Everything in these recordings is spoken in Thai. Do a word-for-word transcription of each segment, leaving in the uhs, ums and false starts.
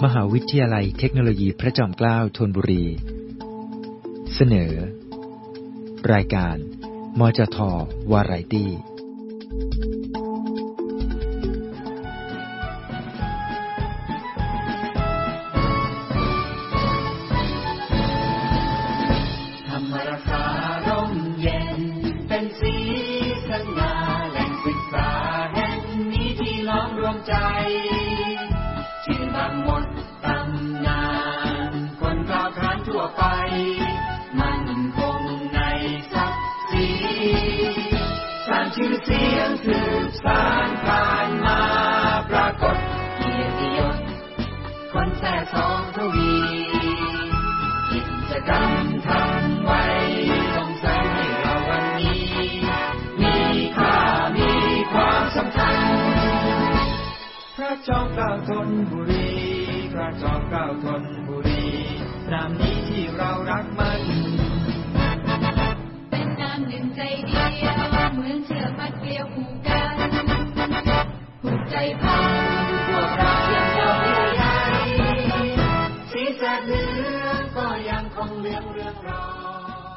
มหาวิทยาลัยเทคโนโลยีพระจอมเกล้าธนบุรีเสนอรายการมจท.วาไรตี้ธรรมรักษาร่มเย็นเป็นสีสง่าแหล่งศึกษาแห่งนี้ที่ล้อมรวมใจชื่อบางหมดตำนานคนกล่าวขานทั่วไปมันคงในศักดิ์ศรีสร้างชื่อเสียงสืบสานผ่านมาปรากฏเกียรติยศคนแท้สองทวีกิจกรรมทำไว้ส่งเสริมให้เราวันนี้มีค่ามีความสำคัญพระจอมเกล้าธนบุรีพระจอมเกล้าธนบุรีนามนี้ที่เรารักมันเป็นนามหนึ่งใจเดียวเหมือนเชือกมัดเกลียวผูกกันผูกใจพันพวกเราเพียงเราเดียวใหญ่สีแสดเหลืองก็ยังคงเรืองเรืองรอง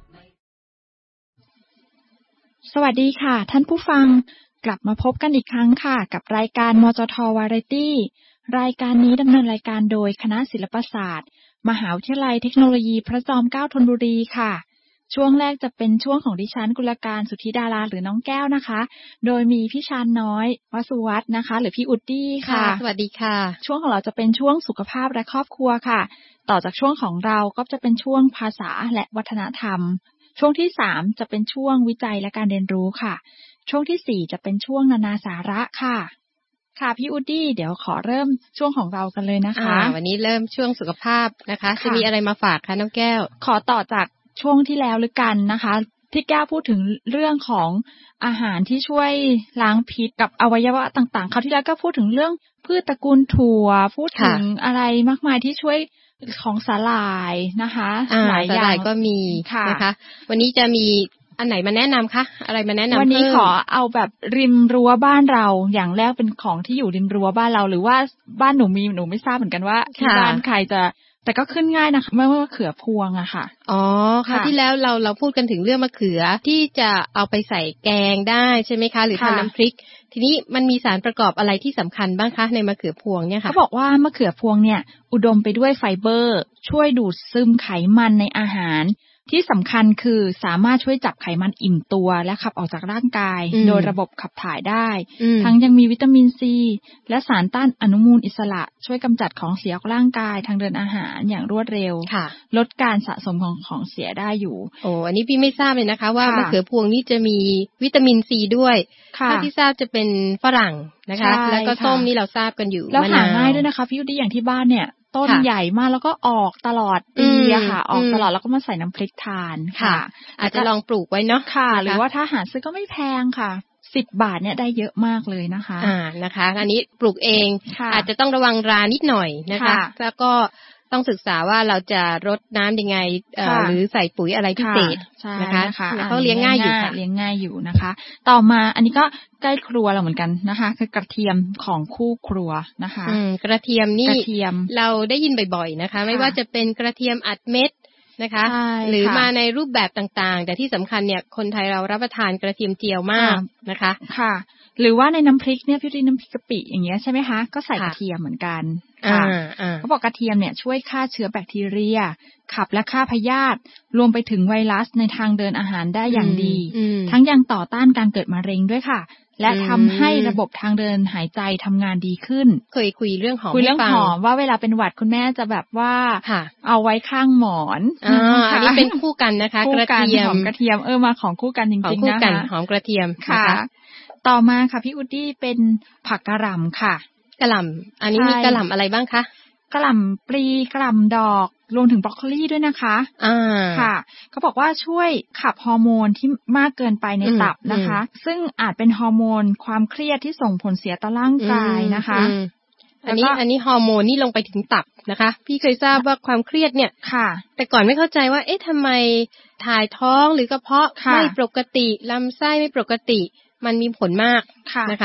สวัสดีค่ะท่านผู้ฟังกลับมาพบกันอีกครั้งค่ะกับรายการมจท.วาไรตี้รายการนี้ดำเนินรายการโดยคณะศิลปศาสตร์มหาวิทยาลัยเทคโนโลยีพระจอมเกล้าธนบุรีค่ะช่วงแรกจะเป็นช่วงของดิฉันกุลการสุทธิดาราหรือน้องแก้วนะคะโดยมีพี่ชานน้อยวสุวัฒน์นะคะหรือพี่อุดดี้ค่ะสวัสดีค่ะช่วงของเราจะเป็นช่วงสุขภาพและครอบครัวค่ะต่อจากช่วงของเราก็จะเป็นช่วงภาษาและวัฒนธรรมช่วงที่สามจะเป็นช่วงวิจัยและการเรียนรู้ค่ะช่วงที่สี่จะเป็นช่วงนานาสาระค่ะค่ะพี่อุดดี้เดี๋ยวขอเริ่มช่วงของเรากันเลยนะคะวันนี้เริ่มช่วงสุขภาพนะคะจะมีอะไรมาฝากคะน้องแก้วขอต่อจากช่วงที่แล้วหรือกันนะคะที่แก้วพูดถึงเรื่องของอาหารที่ช่วยล้างพิษกับอวัยวะต่างๆคราวที่แล้วก็พูดถึงเรื่องพืชตระกูลถั่วพูดถึงอะไรมากมายที่ช่วยของสาหร่ายนะคะหลายอย่างก็มีนะคะวันนี้จะมีอันไหนมาแนะนำคะอะไรมาแนะนำวันนี้ขอเอาแบบริมรั้วบ้านเราอย่างแรกเป็นของที่อยู่ริมรั้วบ้านเราหรือว่าบ้านหนูมีหนูไม่ทราบเหมือนกันว่าที่บ้านใครจะแต่ก็ขึ้นง่ายนะคะไม่ว่ามะเขือพวงอะค่ะอ๋อค่ะที่แล้วเราเราพูดกันถึงเรื่องมะเขือที่จะเอาไปใส่แกงได้ใช่ไหมคะหรือทำน้ำพริกทีนี้มันมีสารประกอบอะไรที่สำคัญบ้างคะในมะเขือพวงเนี่ยค่ะเขาบอกว่ามะเขือพวงเนี่ยอุดมไปด้วยไฟเบอร์ช่วยดูดซึมไขมันในอาหารที่สำคัญคือสามารถช่วยจับไขมันอิ่มตัวและขับออกจากร่างกายโดยระบบขับถ่ายได้ทั้งยังมีวิตามินซีและสารต้านอนุมูลอิสระช่วยกำจัดของเสียออกร่างกายทางเดินอาหารอย่างรวดเร็วลดการสะสมของของเสียได้อยู่โอ้อันนี้พี่ไม่ทราบเลยนะคะว่ามะเขือพวงนี่จะมีวิตามินซีด้วยถ้าที่ทราบจะเป็นฝรั่งนะคะแล้วก็ส้มนี่เราทราบกันอยู่แล้วหาง่ายด้วยนะคะพี่ยุทธอย่างที่บ้านเนี่ยต้นใหญ่มากแล้วก็ออกตลอดปีอะค่ะออกตลอดแล้วก็มาใส่น้ำพริกทานค่ะอาจจะลองปลูกไว้เนาะค่ะหรือว่าถ้าหาซื้อก็ไม่แพงค่ะสิบบาทเนี่ยได้เยอะมากเลยนะคะอ่านะคะอันนี้ปลูกเองอาจจะต้องระวังรานิดหน่อยนะคะแล้วก็ต้องศึกษาว่าเราจะรดน้ำยังไงหรือใส่ปุ๋ยอะไรพิเศษนะคะเขาเลี้ยงง่ายอยู่เลี้ยงง่ายอยู่นะคะต่อมาอันนี้ก็ใกล้ครัวเราเหมือนกันนะคะคือกระเทียมของคู่ครัวนะคะกระเทียมนี่เราได้ยินบ่อยๆนะคะไม่ว่าจะเป็นกระเทียมอัดเม็ดนะคะหรือมาในรูปแบบต่างๆแต่ที่สำคัญเนี่ยคนไทยเรารับประทานกระเทียมเจียวมากนะคะค่ะหรือว่าในน้ำพริกเนี่ยพี่ดิน้ำพริกกะปิอย่างเงี้ยใช่ไหมคะก็ใส่กระเทียมเหมือนกันค่ะเขาบอกกระเทียมเนี่ยช่วยฆ่าเชื้อแบคทีเรียขับและฆ่าพยาธิรวมไปถึงไวรัสในทางเดินอาหารได้อย่างดีทั้งยังต่อต้านการเกิดมะเร็งด้วยค่ะและทำให้ระบบทางเดินหายใจทำงานดีขึ้นเคยคุยเรื่องหอมคุยเรื่องหอมว่าเวลาเป็นหวัดคุณแม่จะแบบว่าเอาไว้ข้างหมอนอันนี้เป็นคู่กันนะคะกระเทียมหอมกระเทียมเออมาของคู่กันจริงๆนะคะหอมกระเทียมค่ะต่อมาค่ะพี่อุดดี้เป็นผักกะหล่ำค่ะกะหล่ำอันนี้มีกะหล่ำอะไรบ้างคะกะหล่ำปลีกะหล่ำดอกรวมถึงบรอกโคลีด้วยนะคะอ่าค่ะเขาบอกว่าช่วยขับฮอร์โมนที่มากเกินไปในตับนะคะซึ่งอาจเป็นฮอร์โมนความเครียดที่ส่งผลเสียต่อร่างกายนะคะอันนี้อันนี้ฮอร์โมนนี่ลงไปถึงตับนะคะพี่เคยทราบว่าความเครียดเนี่ยค่ะแต่ก่อนไม่เข้าใจว่าเอ๊ะทำไมถ่ายท้องหรือกระเพาะไม่ปกติลำไส้ไม่ปกติมันมีผลมากนะคะ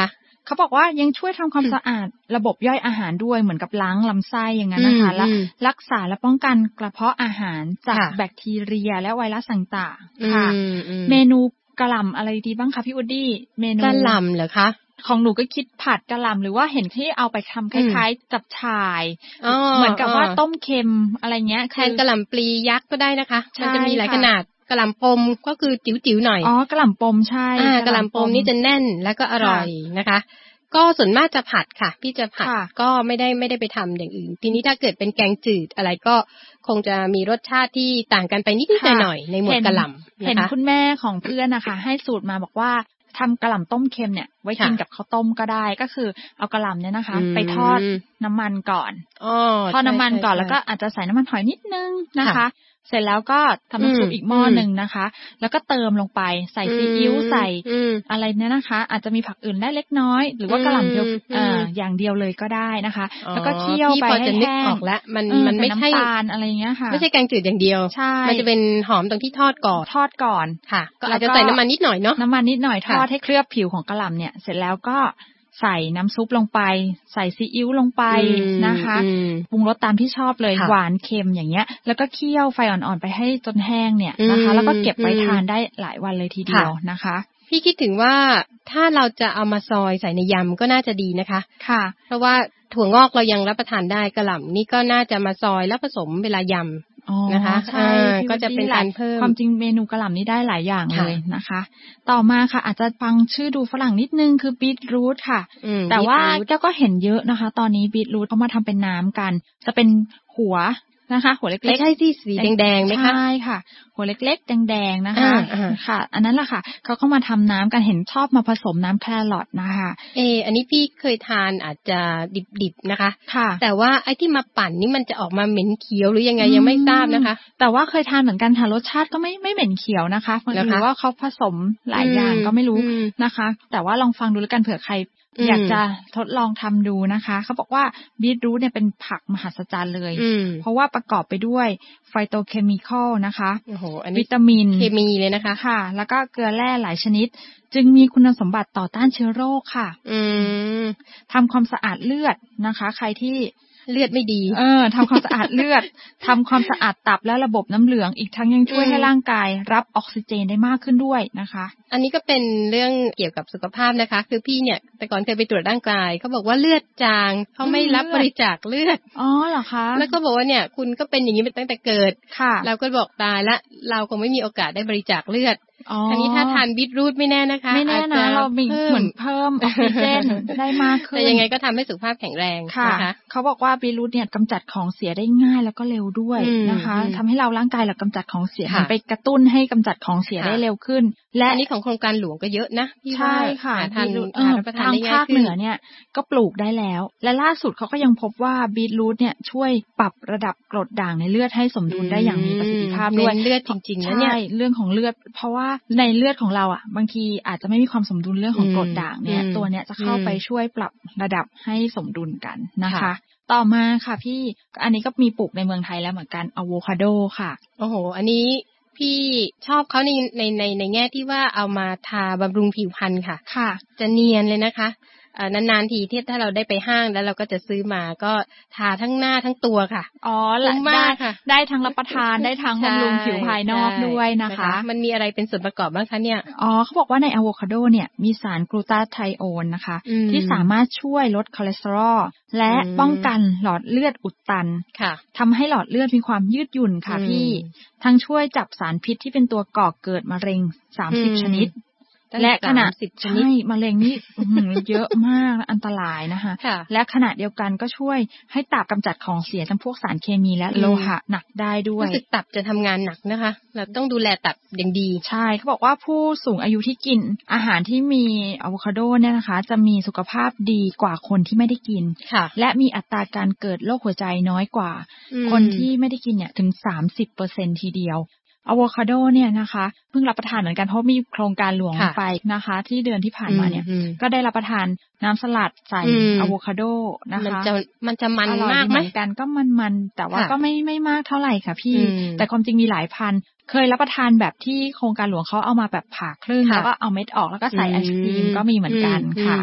เขาบอกว่ายังช่วยทำความสะอาดระบบย่อยอาหารด้วยเหมือนกับล้างลำไส้อย่างนั้นนะคะและรักษาและป้องกันกระเพาะอาหารจากแบคทีเรียและไวรัสต่างๆค่ะเมนูกะหล่ำอะไรดีบ้างคะพี่วูดดี้เมนูกะหล่ำเหรอคะของหนูก็คิดผัดกะหล่ำหรือว่าเห็นที่เอาไปทำคล้ายๆจับฉ่ายเหมือนกับว่าต้มเค็มอะไรเงี้ยแทนกะหล่ำปลียักษ์ก็ได้นะคะมันจะมีหลายขนาดกะหล่ำปมก็คือจิ๋วๆหน่อยอ๋อกะหล่ำปมใช่อ่ากะหล่ำปมนี่จะแน่นแล้วก็อร่อยนะคะก็ส่วนมากจะผัดค่ะพี่จะผัดก็ไม่ได้ไม่ได้ไปทำอย่างอื่นทีนี้ถ้าเกิดเป็นแกงจืดอะไรก็คงจะมีรสชาติที่ต่างกันไปนิดๆหน่อยๆในหมวดกะหล่ำเห็นคุณแม่ของเพื่อนนะคะให้สูตรมาบอกว่าทำกะหล่ำต้มเค็มเนี่ยไว้กินกับข้าวต้มก็ได้ก็คือเอากะหล่ำเนี่ยนะคะไปทอดน้ำมันก่อนทอดน้ำมันก่อนแล้วก็อาจจะใส่น้ำมันหอยนิดนึงนะคะเสร็จแล้วก็ทำน้ำซุปอีกหม้อนึงนะคะแล้วก็เติมลงไปใส่ซีอิ๊วใส่อะไรเนี่ยนะคะอาจจะมีผักอื่นได้เล็กน้อยหรือว่ากะหล่ำเพียวอ่าอย่างเดียวเลยก็ได้นะคะแล้วก็เคี่ยวไปให้แห้งออกแล้วมันมันไม่ใช่น้ำตาลอะไรเงี้ยค่ะไม่ใช่แกงจืดอย่างเดียวมันจะเป็นหอมตรงที่ทอดก่อนทอดก่อนค่ะก็อาจจะใส่น้ำมันนิดหน่อยเนาะน้ำมันนิดหน่อยทอดให้เคลือบผิวของกะหล่ำเนี่ยเสร็จแล้วก็ใส่น้ำซุปลงไปใส่ซีอิ๊วลงไปนะคะปรุงรสตามที่ชอบเลยหวานเค็มอย่างเงี้ยแล้วก็เคี่ยวไฟอ่อนๆไปให้จนแห้งเนี่ยนะคะแล้วก็เก็บไว้ทานได้หลายวันเลยทีเดียวนะคะพี่คิดถึงว่าถ้าเราจะเอามาซอยใส่ในยำก็น่าจะดีนะคะค่ะเพราะว่าถั่วงอกเรายังรับประทานได้กะหล่ำนี่ก็น่าจะมาซอยแล้วผสมเวลายำนะคะใช่ก็จะเป็นการเพิ่มความจริงเมนูกะหล่ำนี่ได้หลายอย่างเลยนะคะต่อมาค่ะอาจจะฟังชื่อดูฝรั่งนิดนึงคือบีทรูทค่ะแต่ว่าเจ้าก็เห็นเยอะนะคะตอนนี้บีทรูทเขามาทำเป็นน้ำกันจะเป็นหัวนะคะหัวเล็กๆใช่ที่สีแดงๆไหมคะใช่ค่ะหัวเล็กๆแดงๆนะคะค่ะอันนั้นแหละค่ะเขาเข้ามาทำน้ำกันเห็นชอบมาผสมน้ำแครอทนะคะเอออันนี้พี่เคยทานอาจจะดิบๆนะคะค่ะแต่ว่าไอ้ที่มาปั่นนี่มันจะออกมาเหม็นเขียวหรือยังไงยังไม่ทราบนะคะแต่ว่าเคยทานเหมือนกันค่ะรสชาติก็ไม่ไม่เหม็นเขียวนะคะหรือว่าเขาผสมหลายอย่างก็ไม่รู้นะคะแต่ว่าลองฟังดูแล้วกันเผื่อใครอยากจะทดลองทำดูนะคะเขาบอกว่าบีทรูทเนี่ยเป็นผักมหัศจรรย์เลยเพราะว่าประกอบไปด้วยไฟโตเคมีคอลนะคะวิตามินเคมีเลยนะคะค่ะแล้วก็เกลือแร่หลายชนิดจึงมีคุณสมบัติต่อต้านเชื้อโรคค่ะทำความสะอาดเลือดนะคะใครที่เลือดไม่ดีเออทำความสะอาดเลือดทำความสะอาดตับและระบบน้ำเหลืองอีกทั้งยังช่วยให้ร่างกายรับออกซิเจนได้มากขึ้นด้วยนะคะอันนี้ก็เป็นเรื่องเกี่ยวกับสุขภาพนะคะคือพี่เนี่ยแต่ก่อนเคยไปตรวจร่างกายเขาบอกว่าเลือดจางเขาไม่รับบริจาคเลือดอ๋อเหรอคะแล้วก็บอกว่าเนี่ยคุณก็เป็นอย่างนี้มาตั้งแต่เกิดค่ะเราก็บอกตายละเราคงไม่มีโอกาสได้บริจาคเลือดอันนี้ถ้าทานบีทรูทไม่แน่นะคะไม่แน่นะเราเหมือนเพิ่มออกซิเจนได้มากขึ้นแต่ยังไงก็ทำให้สุขภาพแข็งแรงนะคะเขาบอกว่าบีทรูทเนี่ยกำจัดของเสียได้ง่ายแล้วก็เร็วด้วยนะคะทำให้เราร่างกายเรากำจัดของเสียมันไปกระตุ้นให้กำจัดของเสียได้เร็วขึ้นและอันนี้ของโครงการหลวงก็เยอะนะใช่ค่ะทางทางภาคเหนือเนี่ยก็ปลูกได้แล้วและล่าสุดเขาก็ยังพบว่าบีทรูทเนี่ยช่วยปรับระดับกรดด่างในเลือดให้สมดุลได้อย่างมีประสิทธิภาพด้วยเลือดจริงๆนะเนี่ยเรื่องของเลือดเพราะว่าในเลือดของเราอ่ะบางทีอาจจะไม่มีความสมดุลเรื่องของกรดด่างเนี่ยตัวเนี้ยจะเข้าไปช่วยปรับระดับให้สมดุลกันนะคะต่อมาค่ะพี่อันนี้ก็มีปลูกในเมืองไทยแล้วเหมือนกันอะโวคาโดค่ะโอ้โหอันนี้พี่ชอบเขาในในในในแง่ที่ว่าเอามาทาบำรุงผิวพรรณค่ะค่ะจะเนียนเลยนะคะนานๆทีที่ถ้าเราได้ไปห้างแล้วเราก็จะซื้อมาก็ทาทั้งหน้าทั้งตัวค่ะอ๋อหลังมากค่ะได้ทั้งรับประทานได้ทั้งบำรุงผิวภายนอกด้วยนะคะมันมีอะไรเป็นส่วนประกอบบ้างคะเนี่ยอ๋อเขาบอกว่าในอะโวคาโดเนี่ยมีสารกลูตาไทโอนนะคะที่สามารถช่วยลดคอเลสเตอรอลและป้องกันหลอดเลือดอุดตันค่ะทำให้หลอดเลือดมีความยืดหยุ่นค่ะพี่ทั้งช่วยจับสารพิษที่เป็นตัวก่อเกิดมะเร็งสามสิบชนิดและขณะสิบชนิดมะเร็งนี่เยอะมากอันตรายนะคะและขณะเดียวกันก็ช่วยให้ตับกำจัดของเสียจำพวกสารเคมีและโลหะหนักได้ด้วยรู้สึกตับจะทำงานหนักนะคะเราต้องดูแลตับอย่างดีใช่เขาบอกว่าผู้สูงอายุที่กินอาหารที่มีอะโวคาโดเนี่ยนะคะจะมีสุขภาพดีกว่าคนที่ไม่ได้กินและมีอัตราการเกิดโรคหัวใจน้อยกว่าคนที่ไม่ได้กินเนี่ยถึง สามสิบเปอร์เซ็นต์ ทีเดียวอะโวคาโดเนี่ยนะคะเพิ่งรับประทานเหมือนกันเพราะมีโครงการหลวงไปนะคะที่เดือนที่ผ่านมาเนี่ยก็ได้รับประทานน้ำสลัดใส่อะโวคาโดนะคะมันจะมันจะมันมากเหมือนกันก็มันๆแต่ว่าก็ไม่ไม่มากเท่าไหร่ค่ะพี่แต่ความจริงมีหลายพันเคยรับประทานแบบที่โครงการหลวงเขาเอามาแบบผ่าครึ่งแล้วก็เอาเม็ดออกแล้วก็ใส่ไอศกรีมก็มีเหมือนกันค่ะ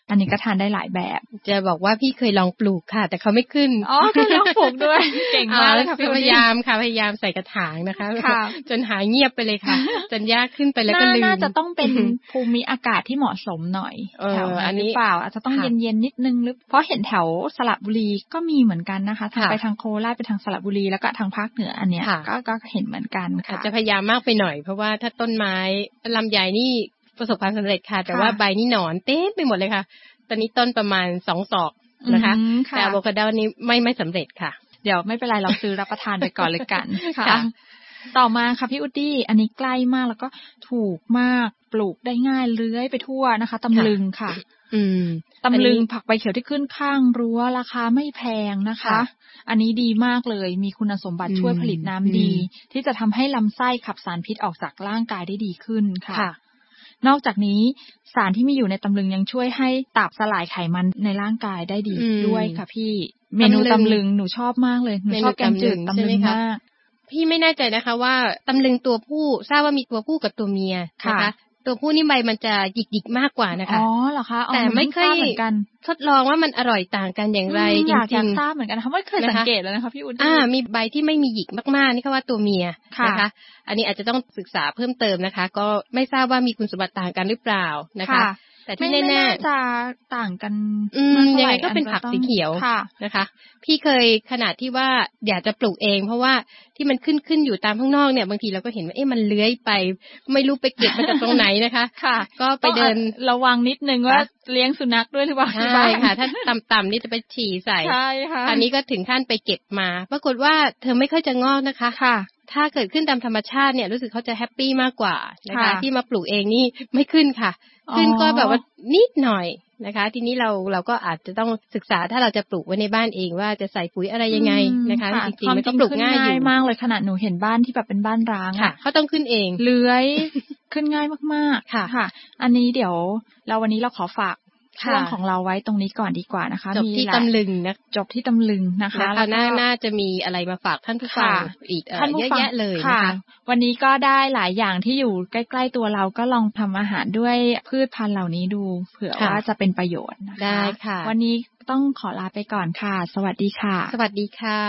อันนี้ก็ทานได้หลายแบบจะบอกว่าพี่เคยลองปลูกค่ะแต่เขาไม่ขึ้นอ๋อเคยลองปลูกด้วยเก่งมากเลยค่ะพยายามค่ะพยายามใส่กระถางนะคะจนหายเงียบไปเลยค่ะจนยากขึ้นไปแล้วก็ลืมน่าจะต้องเป็นภูมิอากาศที่เหมาะสมหน่อยแถวอันนี้เปล่าอาจจะต้องเย็นๆนิดนึงหรือเพราะเห็นแถวสระบุรีก็มีเหมือนกันนะคะทางไปทางโคราชไปทางสระบุรีแล้วก็ทางภาคเหนืออันเนี้ยก็ก็เห็นเหมือนกันค่ะจะพยายามมากไปหน่อยเพราะว่าถ้าต้นไม้ลำไยนี่ประสบความสำเร็จค่ะแต่ว่าใบนี่หนอนเต็มไปหมดเลยค่ะตอนนี้ต้นประมาณสองศอกนะคะแต่อะโวคาโดนี่ไม่ไม่สำเร็จค่ะเดี๋ยวไม่เป็นไรเราซื้อรับประทานไปก่อนเลยกันค่ะต่อมาค่ะพี่อุดดี้อันนี้ใกล้มากแล้วก็ถูกมากปลูกได้ง่ายเลื้อยไปทั่วนะคะตำลึงค่ะอืมตำลึงผักใบเขียวที่ขึ้นข้างรั้วราคาไม่แพงนะคะอันนี้ดีมากเลยมีคุณสมบัติช่วยผลิตน้ำดีที่จะทำให้ลำไส้ขับสารพิษออกจากร่างกายได้ดีขึ้นค่ะนอกจากนี้สารที่มีอยู่ในตำลึงยังช่วยให้ตับสลายไขมันในร่างกายได้ดีด้วยค่ะพี่เมนูตำลึงหนูชอบมากเลยหนูชอบแกงจืดตำลึงมากพี่ไม่แน่ใจนะคะว่าตำลึงตัวผู้ทราบว่ามีตัวผู้กับตัวเมียนะคะตัวผู้นี่ใบมันจะหยิกๆมากกว่านะคะอ๋อเหรอคะแต่ไม่เคยเหมือนกันทดลองว่ามันอร่อยต่างกันอย่างไรจริงๆอยากทราบเหมือนกันนะคะไม่เคยสังเกตเลยนะคะพี่อุ่นอ่ามีใบที่ไม่มีหยิกมากๆนี่เขาว่าตัวเมียนะคะอันนี้อาจจะต้องศึกษาเพิ่มเติมนะคะก็ไม่ทราบว่ามีคุณสมบัติต่างกันหรือเปล่านะคะแต่ที่แน่ๆจะต่างกันยังไงก็เป็นผักสีเขียวนะคะพี่เคยขนาดที่ว่าอยากจะปลูกเองเพราะว่าที่มันขึ้นขึ้นอยู่ตามข้างนอกเนี่ยบางทีเราก็เห็นว่าเอ๊ะมันเลื้อยไปไม่รู้ไปเก็บมาจากตรงไหนนะคะก็ไปเดินระวังนิดนึงว่าเลี้ยงสุนัขด้วยหรือเปล่าใช่ค่ะถ้าต่ำๆนี่จะไปฉี่ใส่ใช่ค่ะอันนี้ก็ถึงขั้นไปเก็บมาปรากฏว่าเธอไม่ค่อยจะงอกนะคะค่ะถ้าเกิดขึ้นตามธรรมชาติเนี่ยรู้สึกเขาจะแฮปปี้มากกว่านะคะที่มาปลูกเองนี่ไม่ขึ้นค่ะขึ้นก็แบบว่านิดหน่อยนะคะทีนี้เราเราก็อาจจะต้องศึกษาถ้าเราจะปลูกไว้ในบ้านเองว่าจะใส่ปุ๋ยอะไรยังไงนะคะจริงๆมันก็ปลูกง่ายอยู่มากเลยขนาดหนูเห็นบ้านที่แบบเป็นบ้านร้างอ่ะเขาต้องขึ้นเองเลื้อยขึ้นง่ายมากๆค่ะค่ะอันนี้เดี๋ยวเราวันนี้เราขอฝากช่วงของเราไว้ตรงนี้ก่อนดีกว่านะคะจบที่ตำลึงนะจบที่ตำลึงนะคะแล้วน่าน่าจะมีอะไรมาฝากท่านผู้ฟังอีกเยอะแยะเลยนะคะวันนี้ก็ได้หลายอย่างที่อยู่ใกล้ๆตัวเราก็ลองทำอาหารด้วยพืชพันธุ์เหล่านี้ดูเผื่อว่าจะเป็นประโยชน์นะคะได้ค่ะวันนี้ต้องขอลาไปก่อนค่ะสวัสดีค่ะสวัสดีค่ะ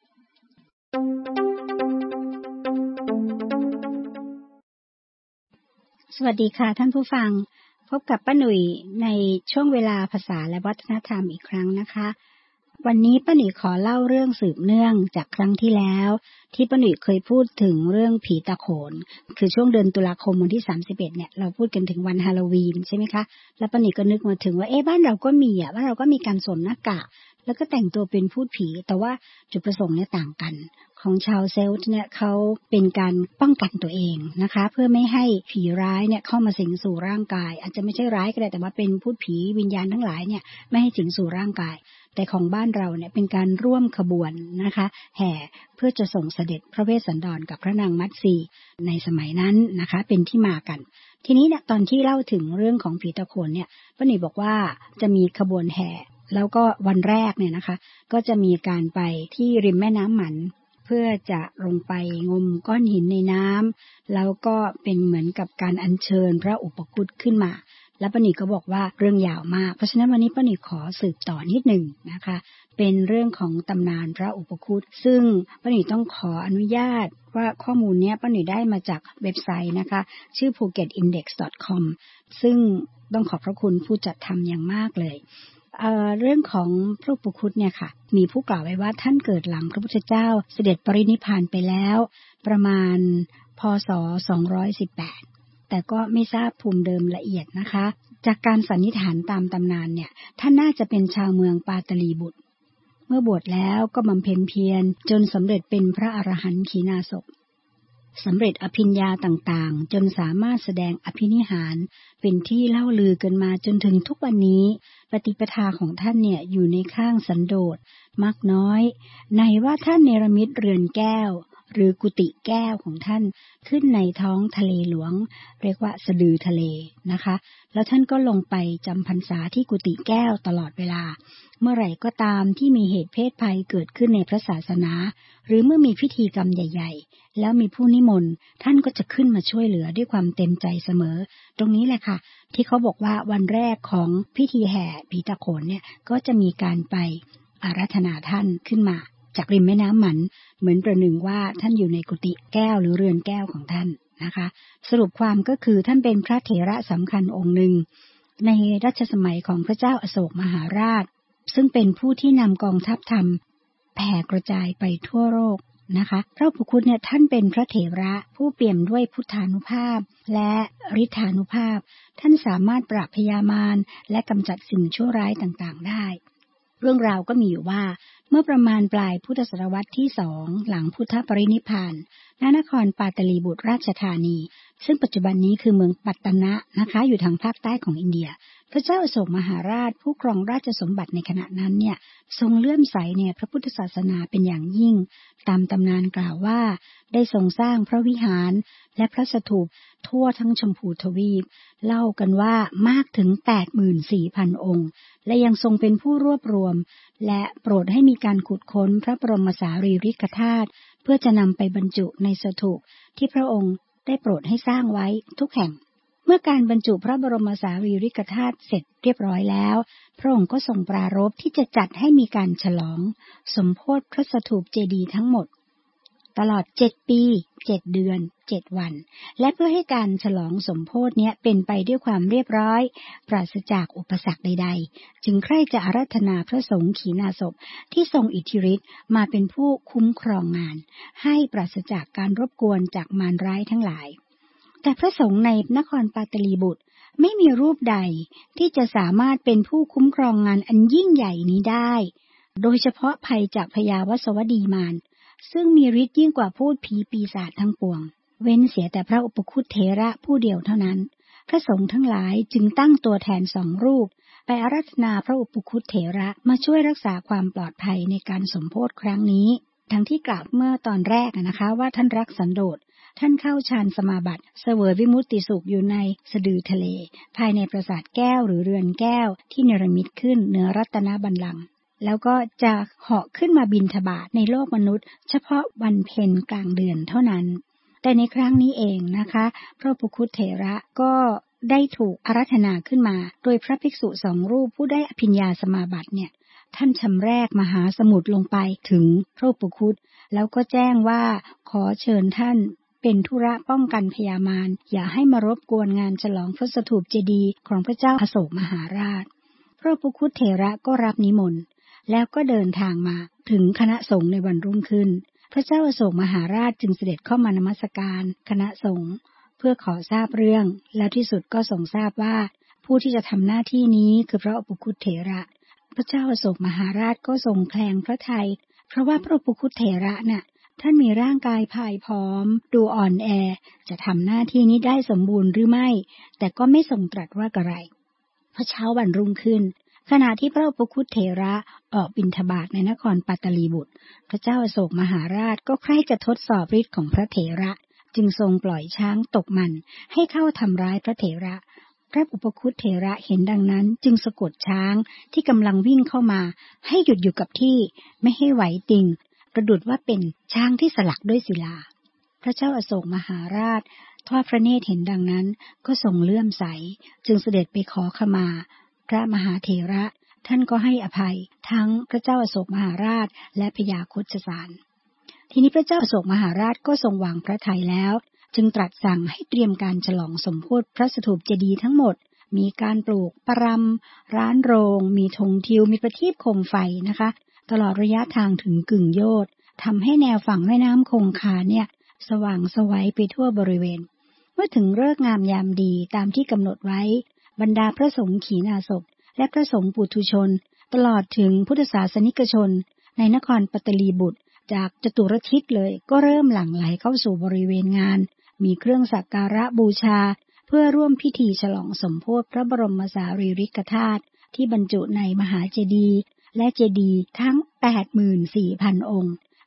สวัสดีค่ะท่านผู้ฟังพบกับป้าหนุ่ยในช่วงเวลาภาษาและวัฒนธรรมอีกครั้งนะคะวันนี้ป้าหนุ่ยขอเล่าเรื่องสืบเนื่องจากครั้งที่แล้วที่ป้าหนุ่ยเคยพูดถึงเรื่องผีตาโขนคือช่วงเดือนตุลาคมวันที่สามสิบเอ็ดเนี่ยเราพูดกันถึงวันฮาโลวีนใช่ไหมคะแล้วป้าหนุ่ยก็นึกมาถึงว่าเอ๊ะบ้านเราก็มีอ่ะบ้านเราก็มีการสวมหน้ากากแล้วก็แต่งตัวเป็นพูดผีแต่ว่าจุดประสงค์เนี่ยต่างกันของชาวเซลต์เนี่ยเขาเป็นการป้องกันตัวเองนะคะเพื่อไม่ให้ผีร้ายเนี่ยเข้ามาสิงสู่ร่างกายอาจจะไม่ใช่ร้ายก็ได้แต่ว่าเป็นพูดผีวิญญาณทั้งหลายเนี่ยไม่ให้สิงสู่ร่างกายแต่ของบ้านเราเนี่ยเป็นการร่วมขบวนนะคะแห่เพื่อจะส่งเสด็จพระเวสสันดรกับพระนางมัตสีในสมัยนั้นนะคะเป็นที่มากันทีนี้เนี่ยตอนที่เล่าถึงเรื่องของผีตะโขนเนี่ยป้าหนิบอกว่าจะมีขบวนแห่แล้วก็วันแรกเนี่ยนะคะก็จะมีการไปที่ริมแม่น้ำหมันเพื่อจะลงไปงมก้อนหินในน้ำแล้วก็เป็นเหมือนกับการอัญเชิญพระอุปคุตขึ้นมาแล้วป้าหนิก็บอกว่าเรื่องยาวมากเพราะฉะนั้นวันนี้ป้าหนิขอสืบต่อนิดหนึ่งนะคะเป็นเรื่องของตำนานพระอุปคุตซึ่งป้าหนิต้องขออนุญาตว่าข้อมูลนี้ป้าหนิได้มาจากเว็บไซต์นะคะชื่อ ภูเก็ตอินเด็กซ์ ดอท คอม ซึ่งต้องขอบพระคุณผู้จัดทำอย่างมากเลยเอ่อเรื่องของพระอุปคุตเนี่ยค่ะมีผู้กล่าวไว้ว่าท่านเกิดหลังพระพุทธเจ้าเสด็จปรินิพพานไปแล้วประมาณพ.ศ. สองร้อยสิบแปดแต่ก็ไม่ทราบภูมิเดิมละเอียดนะคะจากการสันนิษฐานตามตำนานเนี่ยท่านน่าจะเป็นชาวเมืองปาตลีบุตรเมื่อบวชแล้วก็บำเพ็ญเพียรจนสำเร็จเป็นพระอรหันต์ขีณาสพสำเร็จอภิญญาต่างๆจนสามารถแสดงอภินิหารเป็นที่เล่าลือกันมาจนถึงทุกวันนี้ปฏิปทาของท่านเนี่ยอยู่ในข้างสันโดษมากน้อยในว่าท่านเนรมิตเรือนแก้วหรือกุฏิแก้วของท่านขึ้นในท้องทะเลหลวงเรียกว่าสะดือทะเลนะคะแล้วท่านก็ลงไปจำพรรษาที่กุฏิแก้วตลอดเวลาเมื่อไหร่ก็ตามที่มีเหตุเพศภัยเกิดขึ้นในพระศาสนาหรือเมื่อมีพิธีกรรมใหญ่ๆแล้วมีผู้นิมนต์ท่านก็จะขึ้นมาช่วยเหลือด้วยความเต็มใจเสมอตรงนี้แหละค่ะที่เขาบอกว่าวันแรกของพิธีแห่ผีตะโขนเนี่ยก็จะมีการไปอาราธนาท่านขึ้นมาจากริมแม่น้ำหมันเหมือนประหนึ่งว่าท่านอยู่ในกุฏิแก้วหรือเรือนแก้วของท่านนะคะสรุปความก็คือท่านเป็นพระเถระสำคัญองค์หนึ่งในรัชสมัยของพระเจ้าอโศกมหาราชซึ่งเป็นผู้ที่นำกองทัพธรรมแผ่กระจายไปทั่วโลกนะคะพระอุปคุตเนี่ยท่านเป็นพระเถระผู้เปี่ยมด้วยพุทธานุภาพและฤทธานุภาพท่านสามารถปราบพยามารและกำจัดสิ่งชั่วร้ายต่างๆได้เรื่องราวก็มีอยู่ว่าเมื่อประมาณปลายพุทธศตวรรษที่สองหลังพุทธปรินิพพานณนครปาตลีบุตรราชธานีซึ่งปัจจุบันนี้คือเมืองปัตตนะนะคะอยู่ทางภาคใต้ของอินเดียพระเจ้าอโศกมหาราชผู้ครองราชสมบัติในขณะนั้นเนี่ยทรงเลื่อมใสในพระพุทธศาสนาเป็นอย่างยิ่งตามตำนานกล่าวว่าได้ทรงสร้างพระวิหารและพระสถูปทั่วทั้งชมพูทวีปเล่ากันว่ามากถึง แปดหมื่นสี่พัน องค์และยังทรงเป็นผู้รวบรวมและโปรดให้มีการขุดค้นพระบรมสารีริกธาตุเพื่อจะนำไปบรรจุในสถูปที่พระองค์ได้โปรดให้สร้างไว้ทุกแห่งเมื่อการบรรจุพระบรมสารีริกธาตุเสร็จเรียบร้อยแล้วพระองค์ก็ทรงปรารภที่จะจัดให้มีการฉลองสมโภชพระสถูปเจดีย์ทั้งหมดตลอดเจ็ดปีเจ็ดเดือนเจ็ดวันและเพื่อให้การฉลองสมโภชเนี้ยเป็นไปด้วยความเรียบร้อยปราศจากอุปสรรคใดๆจึงใคร่จะอาราธนาพระสงฆ์ขีณาสพที่ทรงอิทธิฤทธิ์มาเป็นผู้คุ้มครองงานให้ปราศจากการรบกวนจากมารร้ายทั้งหลายแต่พระสงฆ์ในนครปาตลีบุตรไม่มีรูปใดที่จะสามารถเป็นผู้คุ้มครองงานอันยิ่งใหญ่นี้ได้โดยเฉพาะภัยจากพญาวสวดีมารซึ่งมีฤทธิ์ยิ่งกว่าพูดผีปีศาจทั้งปวงเว้นเสียแต่พระอุปคุตเถระผู้เดียวเท่านั้นพระสงฆ์ทั้งหลายจึงตั้งตัวแทนสองรูปไปอาราธนาพระอุปคุตเถระมาช่วยรักษาความปลอดภัยในการสมโภชครั้งนี้ทั้งที่กล่าวเมื่อตอนแรกนะคะว่าท่านรักสันโดษท่านเข้าฌานสมาบัติเสวยวิมุตติสุขอยู่ในสะดือทะเลภายในปราสาทแก้วหรือเรือนแก้วที่เนรมิตขึ้นเหนือรัตนบัลลังก์แล้วก็จะเหาะขึ้นมาบิณฑบาตในโลกมนุษย์เฉพาะวันเพ็ญกลางเดือนเท่านั้นแต่ในครั้งนี้เองนะคะพระอุปคุตเถระก็ได้ถูกอาราธนาขึ้นมาโดยพระภิกษุสองรูปผู้ได้อภิญญาสมาบัติเนี่ยท่านชำแรกมหาสมุทรลงไปถึงพระอุปคุตแล้วก็แจ้งว่าขอเชิญท่านเป็นธุระป้องกันพยามารอย่าให้มารบกวนงานฉลองพระสถูปเจดีย์ของพระเจ้าอโศกมหาราชพระอุปคุตเถระก็รับนิมนต์แล้วก็เดินทางมาถึงคณะสงฆ์ในวันรุ่งขึ้นพระเจ้าอโศกมหาราชจึงเสด็จเข้ามานมัสการคณะสงฆ์เพื่อขอทราบเรื่องแล้วที่สุดก็ทรงทราบว่าผู้ที่จะทำหน้าที่นี้คือพระอุปคุตเถระพระเจ้าอโศกมหาราชก็ทรงแคลงพระทัยเพราะว่าพระอุปคุตเถระน่ะท่านมีร่างกายพายพร้อมดูอ่อนแอจะทำหน้าที่นี้ได้สมบูรณ์หรือไม่แต่ก็ไม่ทรงตรัสว่าอะไรพระเช้าวันรุ่งขึ้นขณะที่พระอุปคุตเถระออกบิณฑบาตในนครปาตลีบุตรพระเจ้าอโศกมหาราชก็ใคร่จะทดสอบฤทธิ์ของพระเถระจึงทรงปล่อยช้างตกมันให้เข้าทำร้ายพระเถระพระอุปคุตเถระเห็นดังนั้นจึงสะกดช้างที่กำลังวิ่งเข้ามาให้หยุดอยู่กับที่ไม่ให้ไหวติงประดุจว่าเป็นช้างที่สลักด้วยศิลาพระเจ้าอโศกมหาราชทอดพระเนตรเห็นดังนั้นก็ทรงเลื่อมใสจึงเสด็จไปขอขมาพระมหาเถระท่านก็ให้อภัยทั้งพระเจ้าอโศกมหาราชและพญาโคชสารทีนี้พระเจ้าอโศกมหาราชก็ทรงวางพระทัยแล้วจึงตรัสสั่งให้เตรียมการฉลองสมโภชพระสถูปเจดีย์ทั้งหมดมีการปลูกปรำร้านโรงมีธงทิวมีประทีปโคมไฟนะคะตลอดระยะทางถึงกึ่งโยชน์ทำให้แนวฝั่งแม่น้ำคงคาเนี่ยสว่างไสวไปทั่วบริเวณเมื่อถึงฤกษ์งามยามดีตามที่กำหนดไว้บรรดาพระสงฆ์ขีณาสพและพระสงฆ์ปุถุชนตลอดถึงพุทธศาสนิกชนในนครปาตลีบุตรจากจตุรทิศเลยก็เริ่มหลั่งไหลเข้าสู่บริเวณงานมีเครื่องสักการะบูชาเพื่อร่วมพิธีฉลองสมโภชพระบรมสารีริกธาตุที่บรรจุในมหาเจดีย์และเจดีย์ทั้ง แปดหมื่นสี่พัน องค์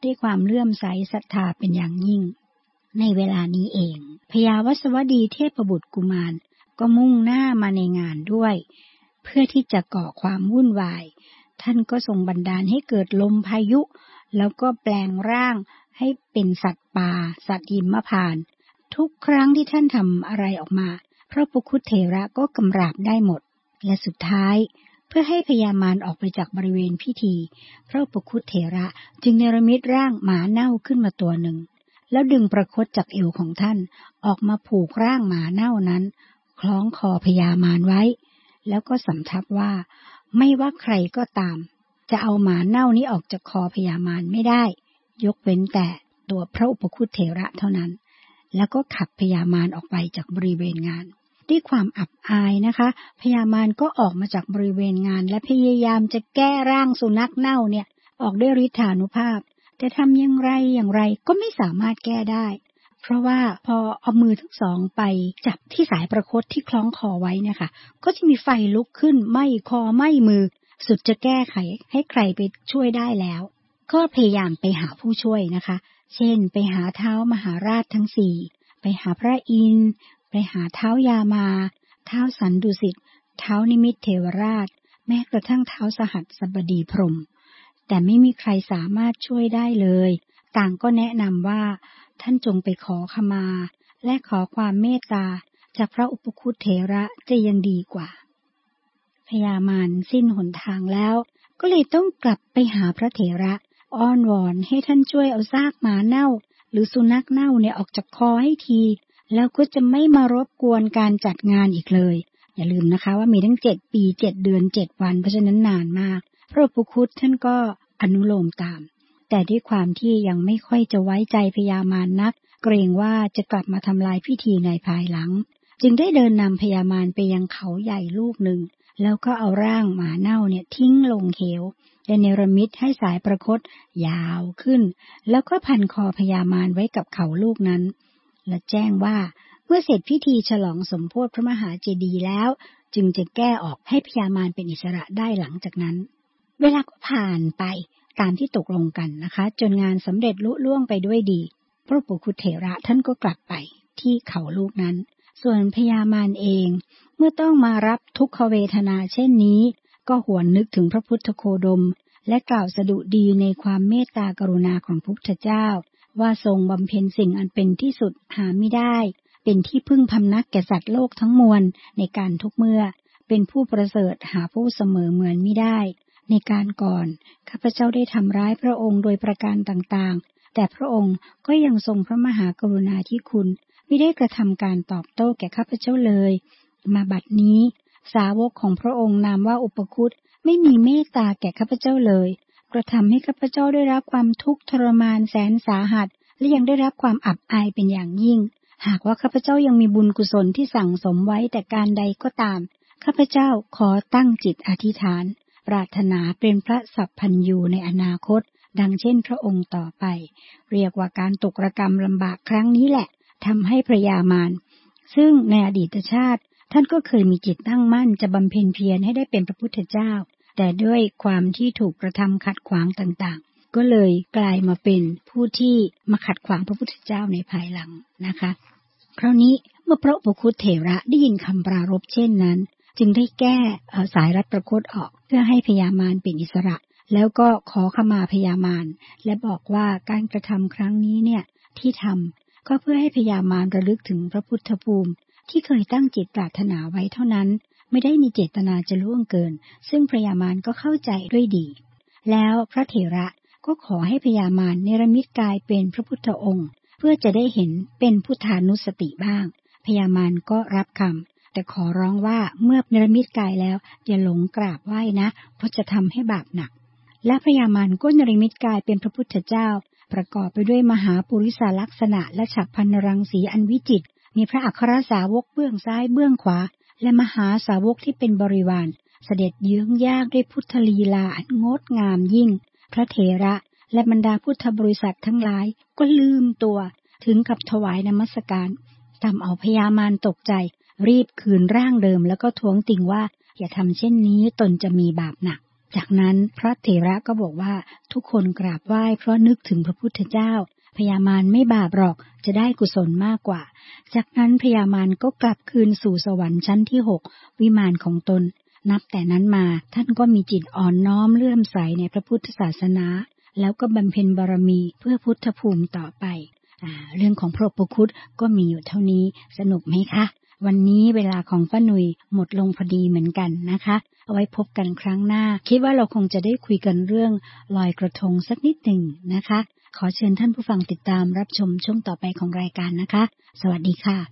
ด้วยความเลื่อมใสศรัทธาเป็นอย่างยิ่งในเวลานี้เองพญาวัสวดีเทพบุตรกุมารก็มุ่งหน้ามาในงานด้วยเพื่อที่จะก่อความวุ่นวายท่านก็ทรงบันดาลให้เกิดลมพายุแล้วก็แปลงร่างให้เป็นสัตว์ป่าสัตว์หิมพานต์ทุกครั้งที่ท่านทำอะไรออกมาพระปุคุเถระก็กำราบได้หมดและสุดท้ายเพื่อให้พญามารออกไปจากบริเวณพิธีพระปุคุเถระจึงเนรมิตร่างหมาเน่าขึ้นมาตัวหนึ่งแล้วดึงประคตจากเอวของท่านออกมาผูกร่างหมาเน่านั้นคล้องคอพญามารไว้แล้วก็สำทับว่าไม่ว่าใครก็ตามจะเอาหมาเน่านี้ออกจากคอพญามารไม่ได้ยกเว้นแต่ตัวพระอุปคุตเถระเท่านั้นแล้วก็ขับพญามารออกไปจากบริเวณงานด้วยความอับอายนะคะพญามารก็ออกมาจากบริเวณงานและพยายามจะแก้ร่างสุนัขเน่าเนี่ยออกด้วยฤทธานุภาพแต่ทำอย่างไรอย่างไรก็ไม่สามารถแก้ได้เพราะว่าพอเอามือทั้งสองไปจับที่สายประคตที่คล้องคอไว้เนี่ยค่ะก็จะมีไฟลุกขึ้นไหม้คอไหม้มือสุดจะแก้ไขให้ใครไปช่วยได้แล้วก็พยายามไปหาผู้ช่วยนะคะเช่นไปหาเท้ามหาราชทั้งสี่ไปหาพระอินทร์ไปหาเท้ายามาเท้าสันดุสิตเท้านิมิตเทวราชแม้กระทั่งเท้าสหัสบดีพรหมแต่ไม่มีใครสามารถช่วยได้เลยต่างก็แนะนำว่าท่านจงไปขอขมาและขอความเมตตาจากพระอุปคุตเถระจะยังดีกว่าพญามารสิ้นหนทางแล้วก็เลยต้องกลับไปหาพระเถระอ้อนวอนให้ท่านช่วยเอาซากหมาเน่าหรือสุนัขเน่าเนี่ยออกจากคอให้ทีแล้วก็จะไม่มารบกวนการจัดงานอีกเลยอย่าลืมนะคะว่ามีทั้งเจ็ดปีเจ็ดเดือนเจ็ดวันเพราะฉะนั้นนานมากพระอุปคุตท่านก็อนุโลมตามแต่ด้วยความที่ยังไม่ค่อยจะไว้ใจพญามารนักเกรงว่าจะกลับมาทำลายพิธีในภายหลังจึงได้เดินนำพญามารไปยังเขาใหญ่ลูกหนึ่งแล้วก็เอาร่างหมาเน่าเนี่ยทิ้งลงเหวและเนรมิตให้สายประคตยาวขึ้นแล้วก็พันคอพญามารไว้กับเขาลูกนั้นและแจ้งว่าเมื่อเสร็จพิธีฉลองสมโภชพระมหาเจดีย์แล้วจึงจะแก้ออกให้พญามารเป็นอิสระได้หลังจากนั้นเวลาก็ผ่านไปตามที่ตกลงกันนะคะจนงานสำเร็จลุล่วงไปด้วยดีพระอุปคุตเถระท่านก็กลับไปที่เขาลูกนั้นส่วนพญามารเองเมื่อต้องมารับทุกขเวทนาเช่นนี้ก็หวนนึกถึงพระพุทธโคดมและกล่าวสดุดีในความเมตตากรุณาของพระพุทธเจ้าว่าทรงบำเพ็ญสิ่งอันเป็นที่สุดหาไม่ได้เป็นที่พึ่งพำนักแก่สัตว์โลกทั้งมวลในการทุกเมื่อเป็นผู้ประเสริฐหาผู้เสมอเหมือนไม่ได้ในการก่อนข้าพเจ้าได้ทำร้ายพระองค์โดยประการต่างๆแต่พระองค์ก็ยังทรงพระมหากรุณาธิคุณไม่ได้กระทำการตอบโต้แก่ข้าพเจ้าเลยมาบัดนี้สาวกของพระองค์นามว่าอุปคุตไม่มีเมตตาแก่ข้าพเจ้าเลยกระทำให้ข้าพเจ้าได้รับความทุกข์ทรมานแสนสาหัสและยังได้รับความอับอายเป็นอย่างยิ่งหากว่าข้าพเจ้ายังมีบุญกุศลที่สั่งสมไว้แต่การใดก็ตามข้าพเจ้าขอตั้งจิตอธิษฐานปรารถนาเป็นพระสัพพัญญูในอนาคตดังเช่นพระองค์ต่อไปเรียกว่าการตกระกรรมลำบากครั้งนี้แหละทำให้พระยามารซึ่งในอดีตชาติท่านก็เคยมีจิตตั้งมั่นจะบำเพ็ญเพียรให้ได้เป็นพระพุทธเจ้าแต่ด้วยความที่ถูกกระทำขัดขวางต่างๆก็เลยกลายมาเป็นผู้ที่มาขัดขวางพระพุทธเจ้าในภายหลังนะคะคราวนี้เมื่อพระอุปคุตเถระได้ยินคำปรารภเช่นนั้นจึงได้แก้สายรัดประคตออกเพื่อให้พญามารเป็นอิสระแล้วก็ขอขมาพญามารและบอกว่าการกระทำครั้งนี้เนี่ยที่ทำก็เพื่อให้พญามารระลึกถึงพระพุทธภูมิที่เคยตั้งจิตปรารถนาไว้เท่านั้นไม่ได้มีเจตนาจะล่วงเกินซึ่งพญามารก็เข้าใจด้วยดีแล้วพระเถระก็ขอให้พญามารเนรมิตกายเป็นพระพุทธองค์เพื่อจะได้เห็นเป็นพุทธานุสติบ้างพญามารก็รับคำแต่ขอร้องว่าเมื่อเนรมิตกายแล้วอย่าหลงกราบไหว้นะเพราะจะทำให้บาปหนักและพญามารก็เนรมิตกายเป็นพระพุทธเจ้าประกอบไปด้วยมหาปุริสลักษณะและฉัพพรรณรังสีอันวิจิตรมีพระอัครสาวกเบื้องซ้ายเบื้องขวาและมหาสาวกที่เป็นบริวารเสด็จเยื้องย่างด้วยพุทธลีลาอันงดงามยิ่งพระเถระและบรรดาพุทธบริษัททั้งหลายก็ลืมตัวถึงกับถวายนมัสการทำเอาพญามารตกใจรีบคืนร่างเดิมแล้วก็ท้วงติงว่าอย่าทำเช่นนี้ตนจะมีบาปหนักจากนั้นพระเถระก็บอกว่าทุกคนกราบไหว้เพราะนึกถึงพระพุทธเจ้าพญามารไม่บาปหรอกจะได้กุศลมากกว่าจากนั้นพญามารก็กลับคืนสู่สวรรค์ชั้นที่หกวิมานของตนนับแต่นั้นมาท่านก็มีจิตอ่อนน้อมเลื่อมใสในพระพุทธศาสนาแล้วก็บำเพ็ญบารมีเพื่อพุทธภูมิต่อไปอ่าเรื่องของพระพุทธคุณก็มีอยู่เท่านี้สนุกไหมคะวันนี้เวลาของป้าหนุ่ยหมดลงพอดีเหมือนกันนะคะเอาไว้พบกันครั้งหน้าคิดว่าเราคงจะได้คุยกันเรื่องลอยกระทงสักนิดหนึ่งนะคะขอเชิญท่านผู้ฟังติดตามรับชมช่วงต่อไปของรายการนะคะสวัสดีค่ะ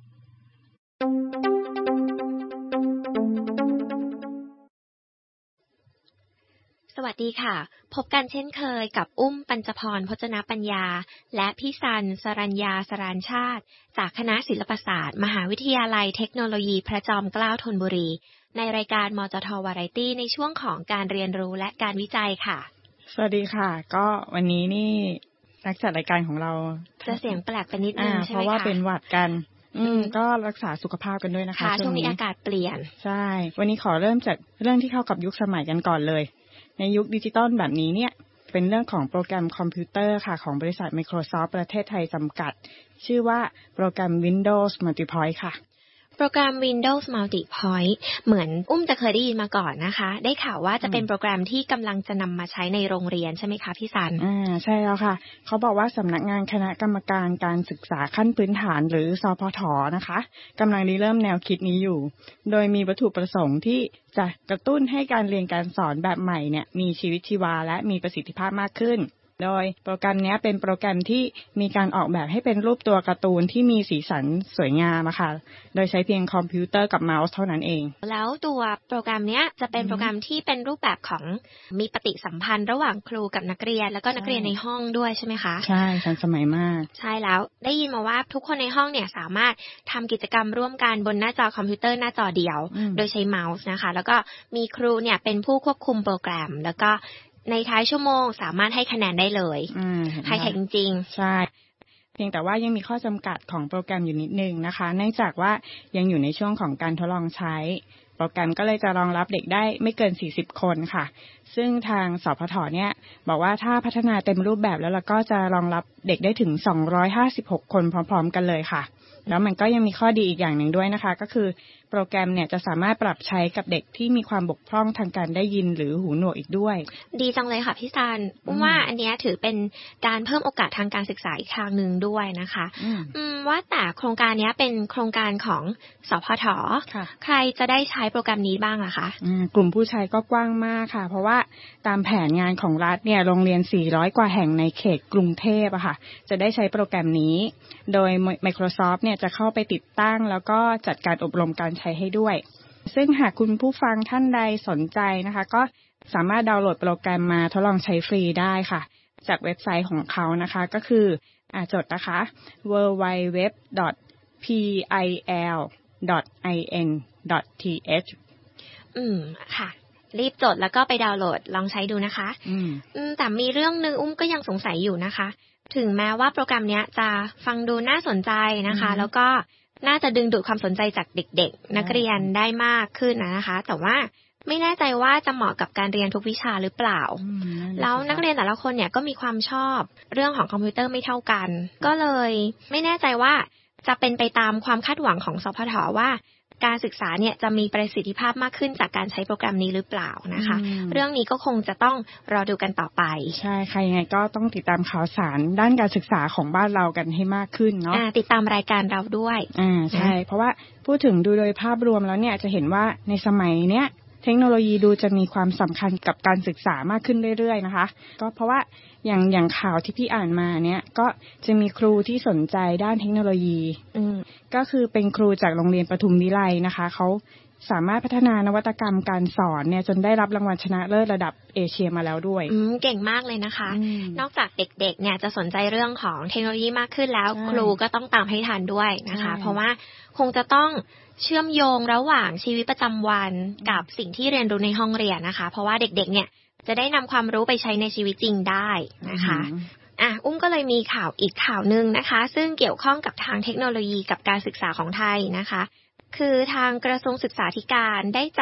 สวัสดีค่ะพบกันเช่นเคยกับอุ้มปัญจพรพจนปัญญาและพี่ซันสรัญญาสรานชาติจากคณะศิลปศาสตร์มหาวิทยาลัยเทคโนโลยีพระจอมเกล้าธนบุรีในรายการมจทวาไรตี้ในช่วงของการเรียนรู้และการวิจัยค่ะสวัสดีค่ะก็วันนี้นี่นักจัดรายการของเราจะเสียงแปลกไปนิดนึงใช่ไหมคะเพราะว่าเป็นหวัดกันอืมก็รักษาสุขภาพกันด้วยนะคะช่วงนี้อากาศเปลี่ยนใช่วันนี้ขอเริ่มจากเรื่องที่เข้ากับยุคสมัยกันก่อนเลยในยุคดิจิตอลแบบนี้เนี่ยเป็นเรื่องของโปรแกรมคอมพิวเตอร์ค่ะของบริษัท Microsoft ประเทศไทยจำกัดชื่อว่าโปรแกรม Windows Multipoint ค่ะโปรแกรม Windows Multipoint เหมือนอุ้มจะเคยได้ยินมาก่อนนะคะได้ข่าวว่าจะเป็นโปรแกรมที่กำลังจะนำมาใช้ในโรงเรียนใช่ไหมคะพี่ซันอ่าใช่แล้วค่ะเขาบอกว่าสำนักงานคณะกรรมการการศึกษาขั้นพื้นฐานหรือสพทนะคะกำลังริเริ่มแนวคิดนี้อยู่โดยมีวัตถุประสงค์ที่จะกระตุ้นให้การเรียนการสอนแบบใหม่เนี่ยมีชีวิตชีวาและมีประสิทธิภาพมากขึ้นโดยโปรแกรมนี้เป็นโปรแกรมที่มีการออกแบบให้เป็นรูปตัวการ์ตูนที่มีสีสันสวยงามอะค่ะโดยใช้เพียงคอมพิวเตอร์กับเมาส์เท่านั้นเองแล้วตัวโปรแกรมนี้จะเป็นโปรแกรมที่เป็นรูปแบบของมีปฏิสัมพันธ์ระหว่างครูกับนักเรียนแล้วก็นักเรียนในห้องด้วยใช่ไหมคะใช่ทันสมัยมากใช่แล้วได้ยินมาว่าทุกคนในห้องเนี่ยสามารถทำกิจกรรมร่วมกันบนหน้าจอคอมพิวเตอร์หน้าจอเดียวโดยใช้เมาส์นะคะแล้วก็มีครูเนี่ยเป็นผู้ควบคุมโปรแกรมแล้วก็ในท้ายชั่วโมงสามารถให้คะแนนได้เลยไฮเทคจริงๆใช่เพียงแต่ว่ายังมีข้อจำกัดของโปรแกรมอยู่นิดนึงนะคะเนื่องจากว่ายังอยู่ในช่วงของการทดลองใช้โปรแกรมก็เลยจะรองรับเด็กได้ไม่เกินสี่สิบคนค่ะซึ่งทางสพทเนี่ยบอกว่าถ้าพัฒนาเต็มรูปแบบแล้วเราก็จะรองรับเด็กได้ถึงสองร้อยห้าสิบหกคนพร้อมๆกันเลยค่ะแล้วมันก็ยังมีข้อดีอีกอย่างหนึ่งด้วยนะคะก็คือโปรแกรมเนี่ยจะสามารถปรับใช้กับเด็กที่มีความบกพร่องทางการได้ยินหรือหูหนวกอีกด้วยดีจังเลยค่ะพี่ซันว่าอันนี้ถือเป็นการเพิ่มโอกาสทางการศึกษาอีกทางหนึ่งด้วยนะคะว่าแต่โครงการนี้เป็นโครงการของสพทใครจะได้ใช้โปรแกรมนี้บ้างอะคะกลุ่มผู้ใช้ก็กว้างมากค่ะเพราะว่าตามแผนงานของรัฐเนี่ยโรงเรียนสี่ร้อยกว่าแห่งในเขตกรุงเทพอะค่ะจะได้ใช้โปรแกรมนี้โดย Microsoft เนี่ยจะเข้าไปติดตั้งแล้วก็จัดการอบรมการใช้ให้ด้วยซึ่งหากคุณผู้ฟังท่านใดสนใจนะคะก็สามารถดาวน์โหลดโปรแกรมมาทดลองใช้ฟรีได้ค่ะจากเว็บไซต์ของเขานะคะก็คืออ่าจดนะคะ ดับเบิลยู ดับเบิลยู ดับเบิลยู ดอท พี ไอ แอล ดอท ไอ เอ็น ดอท ที เอชอืมค่ะรีบจดแล้วก็ไปดาวน์โหลดลองใช้ดูนะคะอืมแต่มีเรื่องนึงอุ้มก็ยังสงสัยอยู่นะคะถึงแม้ว่าโปรแกรมนี้จะฟังดูน่าสนใจนะคะแล้วก็น่าจะดึงดูดความสนใจจากเด็กๆนักเรียนได้มากขึ้นนะคะแต่ว่าไม่แน่ใจว่าจะเหมาะกับการเรียนทุกวิชาหรือเปล่าแล้วนักเรียนแต่ละคนเนี่ยก็มีความชอบเรื่องของคอมพิวเตอร์ไม่เท่ากันก็เลยไม่แน่ใจว่าจะเป็นไปตามความคาดหวังของสพทว่าการศึกษาเนี่ยจะมีประสิทธิภาพมากขึ้นจากการใช้โปรแกรมนี้หรือเปล่านะคะเรื่องนี้ก็คงจะต้องรอดูกันต่อไปใช่ค่ะยังไงก็ต้องติดตามข่าวสารด้านการศึกษาของบ้านเรากันให้มากขึ้นเนาะติดตามรายการเราด้วยอ่าใช่เพราะว่าพูดถึงดูโดยภาพรวมแล้วเนี่ยจะเห็นว่าในสมัยเนี้ยเทคโนโลยีดูจะมีความสำคัญกับการศึกษามากขึ้นเรื่อยๆนะคะก็เพราะว่าอย่างอย่างข่าวที่พี่อ่านมาเนี่ยก็จะมีครูที่สนใจด้านเทคโนโลยีก็คือเป็นครูจากโรงเรียนปทุมวิไลนะคะเขาสามารถพัฒนานวัตกรรมการสอนเนี่ยจนได้รับรางวัลชนะเลิศระดับเอเชียมาแล้วด้วยอืมเก่งมากเลยนะคะนอกจากเด็กๆเนี่ยจะสนใจเรื่องของเทคโนโลยีมากขึ้นแล้วครูก็ต้องตามให้ทันด้วยนะคะเพราะว่าคงจะต้องเชื่อมโยงระหว่างชีวิตประจำวันกับสิ่งที่เรียนรู้ในห้องเรียนนะคะเพราะว่าเด็กๆเนี่ยจะได้นำความรู้ไปใช้ในชีวิตจริงได้นะคะอ่ะอุ้มก็เลยมีข่าวอีกข่าวนึงนะคะซึ่งเกี่ยวข้องกับทางเทคโนโลยีกับการศึกษาของไทยนะคะคือทางกระทรวงศึกษาธิการได้จัด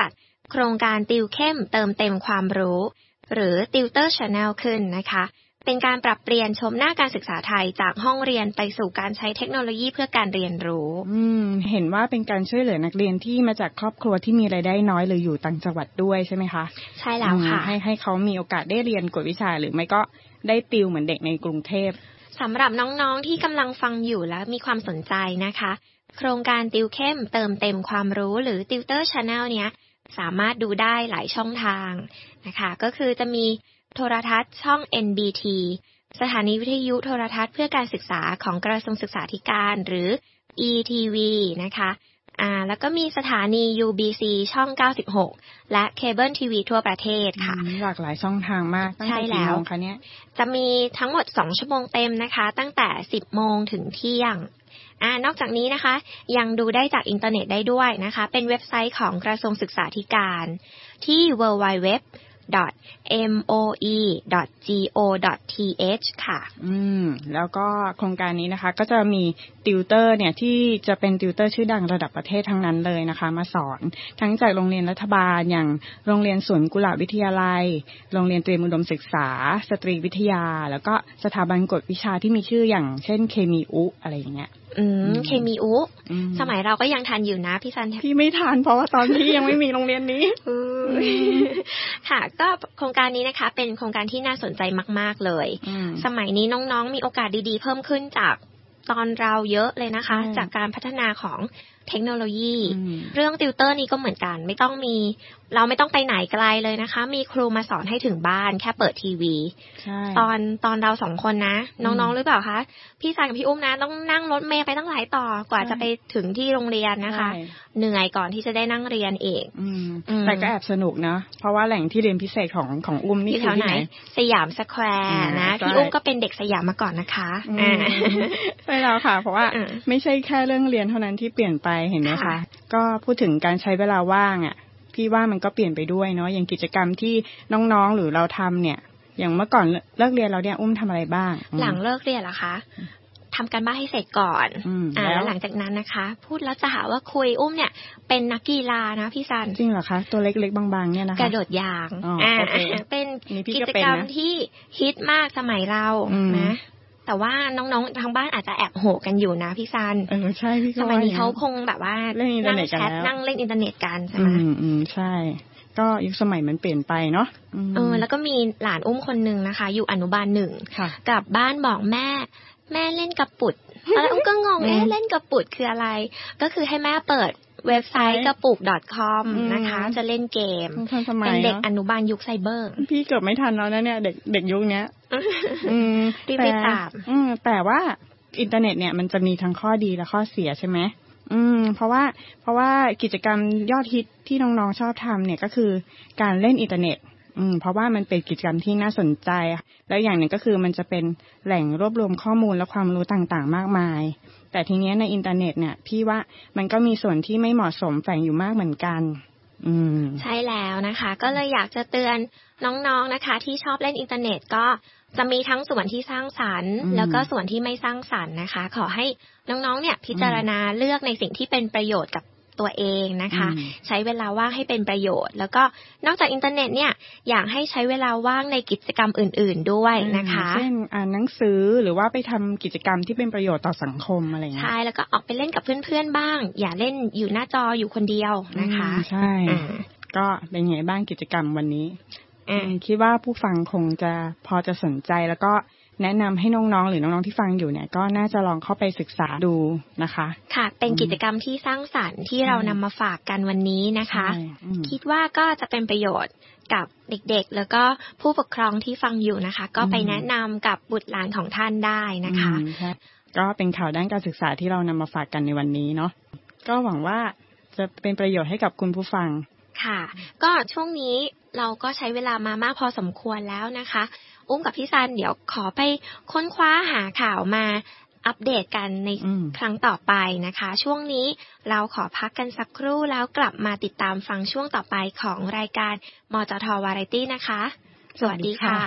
โครงการติวเข้มเติมเต็มความรู้หรือ Tutor Channel ขึ้นนะคะเป็นการปรับเปลี่ยนชมหน้าการศึกษาไทยจากห้องเรียนไปสู่การใช้เทคโนโลยีเพื่อการเรียนรู้อืมเห็นว่าเป็นการช่วยเหลือนักเรียนที่มาจากครอบครัวที่มีรายได้น้อยหรืออยู่ต่างจังหวัดด้วยใช่ไหมคะใช่แล้วค่ะให้ให้เขามีโอกาสได้เรียนกวดวิชาหรือไม่ก็ได้ติวเหมือนเด็กในกรุงเทพสำหรับน้องๆที่กำลังฟังอยู่และมีความสนใจนะคะโครงการติวเข้มเติมเต็มความรู้หรือ Tutor Channel เนี้ยสามารถดูได้หลายช่องทางนะคะก็คือจะมีโทรทัศน์ช่อง เอ็น บี ที สถานีวิทยุโทรทัศน์เพื่อการศึกษาของกระทรวงศึกษาธิการหรือ อี ที วี นะคะอ่าแล้วก็มีสถานี ยู บี ซี ช่องเก้าสิบหกและเคเบิลทีวีทั่วประเทศค่ะหลากหลายช่องทางมากตั้งแต่กี่โมงคะเนี่ยจะมีทั้งหมดสองชั่วโมงเต็มนะคะตั้งแต่สิบโมงถึงเที่ยงอ่านอกจากนี้นะคะยังดูได้จากอินเทอร์เน็ตได้ด้วยนะคะเป็นเว็บไซต์ของกระทรวงศึกษาธิการที่ ดับเบิลยู ดับเบิลยู ดับเบิลยู ดอท เอ็ม โอ อี ดอท จี โอ ดอท ที เอช ค่ะอืมแล้วก็โครงการนี้นะคะก็จะมีติวเตอร์เนี่ยที่จะเป็นติวเตอร์ชื่อดังระดับประเทศทั้งนั้นเลยนะคะมาสอนทั้งจากโรงเรียนรัฐบาลอย่างโรงเรียนสวนกุหลาบวิทยาลัยโรงเรียนเตรียมอุดมศึกษาสตรีวิทยาแล้วก็สถาบันกวดวิชาที่มีชื่ออย่างเช่นเคมีอุอะไรอย่างเงี้ยอืมเคมีอุสมัยเราก็ยังทันอยู่นะพี่ซันพี่ไม่ทันเพราะว่าตอนที่ยังไม่มีโรงเรียนนี้ค่ะก็โครงการนี้นะคะเป็นโครงการที่น่าสนใจมากๆเลยสมัยนี้น้องๆมีโอกาสดีๆเพิ่มขึ้นจากตอนเราเยอะเลยนะคะจากการพัฒนาของเทคโนโลยีเรื่องติวเตอร์นี้ก็เหมือนกันไม่ต้องมีเราไม่ต้องไปไหนไกลเลยนะคะมีครูมาสอนให้ถึงบ้านแค่เปิดทีวีตอนตอนเราสองคนนะน้องๆหรือเปล่าคะพี่ซันกับพี่อุ้มนะต้องนั่งรถเมล์ไปตั้งหลายต่อกว่าจะไปถึงที่โรงเรียนนะคะเหนื่อยก่อนที่จะได้นั่งเรียนเองแต่ก็แอบสนุกนะเพราะว่าแหล่งที่เรียนพิเศษของของอุ้มนี่คือที่ไหนสยามสแควร์นะพี่อุ้มก็เป็นเด็กสยามมาก่อนนะคะใช่แล้วค่ะเพราะว่าไม่ใช่แค่เรื่องเรียนเท่านั้นที่เปลี่ยนไปเห็นไหมคะก็พูดถึงการใช้เวลาว่างอ่ะพี่ว่ามันก็เปลี่ยนไปด้วยเนาะอย่างกิจกรรมที่น้องๆหรือเราทำเนี่ยอย่างเมื่อก่อนเลิกเรียนเราเนี่ยอุ้มทำอะไรบ้างหลังเลิกเรียนเหรอคะทำการบ้านให้เสร็จก่อนอ่าแล้วหลังจากนั้นนะคะพูดแล้วจะหาว่าคุยอุ้มเนี่ยเป็นนักกีฬานะพี่ซันจริงเหรอคะตัวเล็กๆบางๆเนี่ยนะคะกระโดดยางอ่าเป็นกิจกรรมที่ฮิตมากสมัยเรานะแต่ว่าน้องๆทางบ้านอาจจะแอบโหกันอยู่นะพี่ซันเออใช่พี่สมัยนี้เขาคงแบบว่านั่งแชทนั่งเล่นอินเทอร์เน็ตกันใช่ไหมอืมใช่ก็ยุคสมัยมันเปลี่ยนไปเนาะเออแล้วก็มีหลานอุ้มคนนึงนะคะอยู่อนุบาลหนึ่งกลับบ้านบอกแม่แม่เล่นกระปุกแล้วอุ้มก็งงเอ๊ะเล่นกระปุกคืออะไรก็คือให้แม่เปิดเว็บไซต์กระปุก .com นะคะจะเล่นเกมเป็นเด็กอนุบาลยุคไซเบอร์พี่เกือบไม่ทันแล้วนะเนี่ยเด็กเด็กยุคนี้รีบไปตามแต่ว่าอินเทอร์เน็ตเนี่ยมันจะมีทั้งข้อดีและข้อเสียใช่ไหมอืมเพราะว่าเพราะว่ากิจกรรมยอดฮิตที่น้องๆชอบทำเนี่ยก็คือการเล่นอินเทอร์เน็ตอืมเพราะว่ามันเป็นกิจกรรมที่น่าสนใจแล้วอย่างหนึ่งก็คือมันจะเป็นแหล่งรวบรวมข้อมูลและความรู้ต่างๆมากมายแต่ทีนี้ในอินเทอร์เน็ตเนี่ยพี่ว่ามันก็มีส่วนที่ไม่เหมาะสมแฝงอยู่มากเหมือนกันอืมใช่แล้วนะคะก็เลยอยากจะเตือนน้องๆนะคะที่ชอบเล่นอินเทอร์เน็ตก็จะมีทั้งส่วนที่สร้างสรรค์แล้วก็ส่วนที่ไม่สร้างสรรค์นะคะขอให้น้องๆเนี่ยพิจารณาเลือกในสิ่งที่เป็นประโยชน์กับตัวเองนะคะใช้เวลาว่างให้เป็นประโยชน์แล้วก็นอกจากอินเทอร์เน็ตเนี่ยอยากให้ใช้เวลาว่างในกิจกรรมอื่นๆด้วยนะคะเช่นอ่านหนังสือหรือว่าไปทำกิจกรรมที่เป็นประโยชน์ต่อสังคมอะไรอย่างเงี้ยใช่แล้วก็ออกไปเล่นกับเพื่อนๆบ้างอย่าเล่นอยู่หน้าจออยู่คนเดียวนะคะใช่ก็เป็นไงบ้างกิจกรรมวันนี้คิดว่าผู้ฟังคงจะพอจะสนใจแล้วก็แนะนำให้น้องๆหรือน้องๆที่ฟังอยู่เนี่ยก็น่าจะลองเข้าไปศึกษาดูนะคะค่ะเป็นกิจกรรมที่สร้างสรรค์ที่เรานำมาฝากกันวันนี้นะคะคิดว่าก็จะเป็นประโยชน์กับเด็กๆแล้วก็ผู้ปกครองที่ฟังอยู่นะคะก็ไปแนะนำกับบุตรหลานของท่านได้นะคะก็เป็นข่าวด้านการศึกษาที่เรานำมาฝากกันในวันนี้เนาะก็หวังว่าจะเป็นประโยชน์ให้กับคุณผู้ฟังค่ะก็ช่วงนี้เราก็ใช้เวลามามากพอสมควรแล้วนะคะอุ้มกับพี่ซันเดี๋ยวขอไปค้นคว้าหาข่าวมาอัปเดตกันในครั้งต่อไปนะคะช่วงนี้เราขอพักกันสักครู่แล้วกลับมาติดตามฟังช่วงต่อไปของรายการมจท.วาไรตี้นะคะสวัสดีค่ะ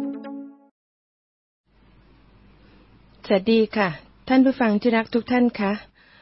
สวัสดีค่ะท่านผู้ฟังที่รักทุกท่านคะ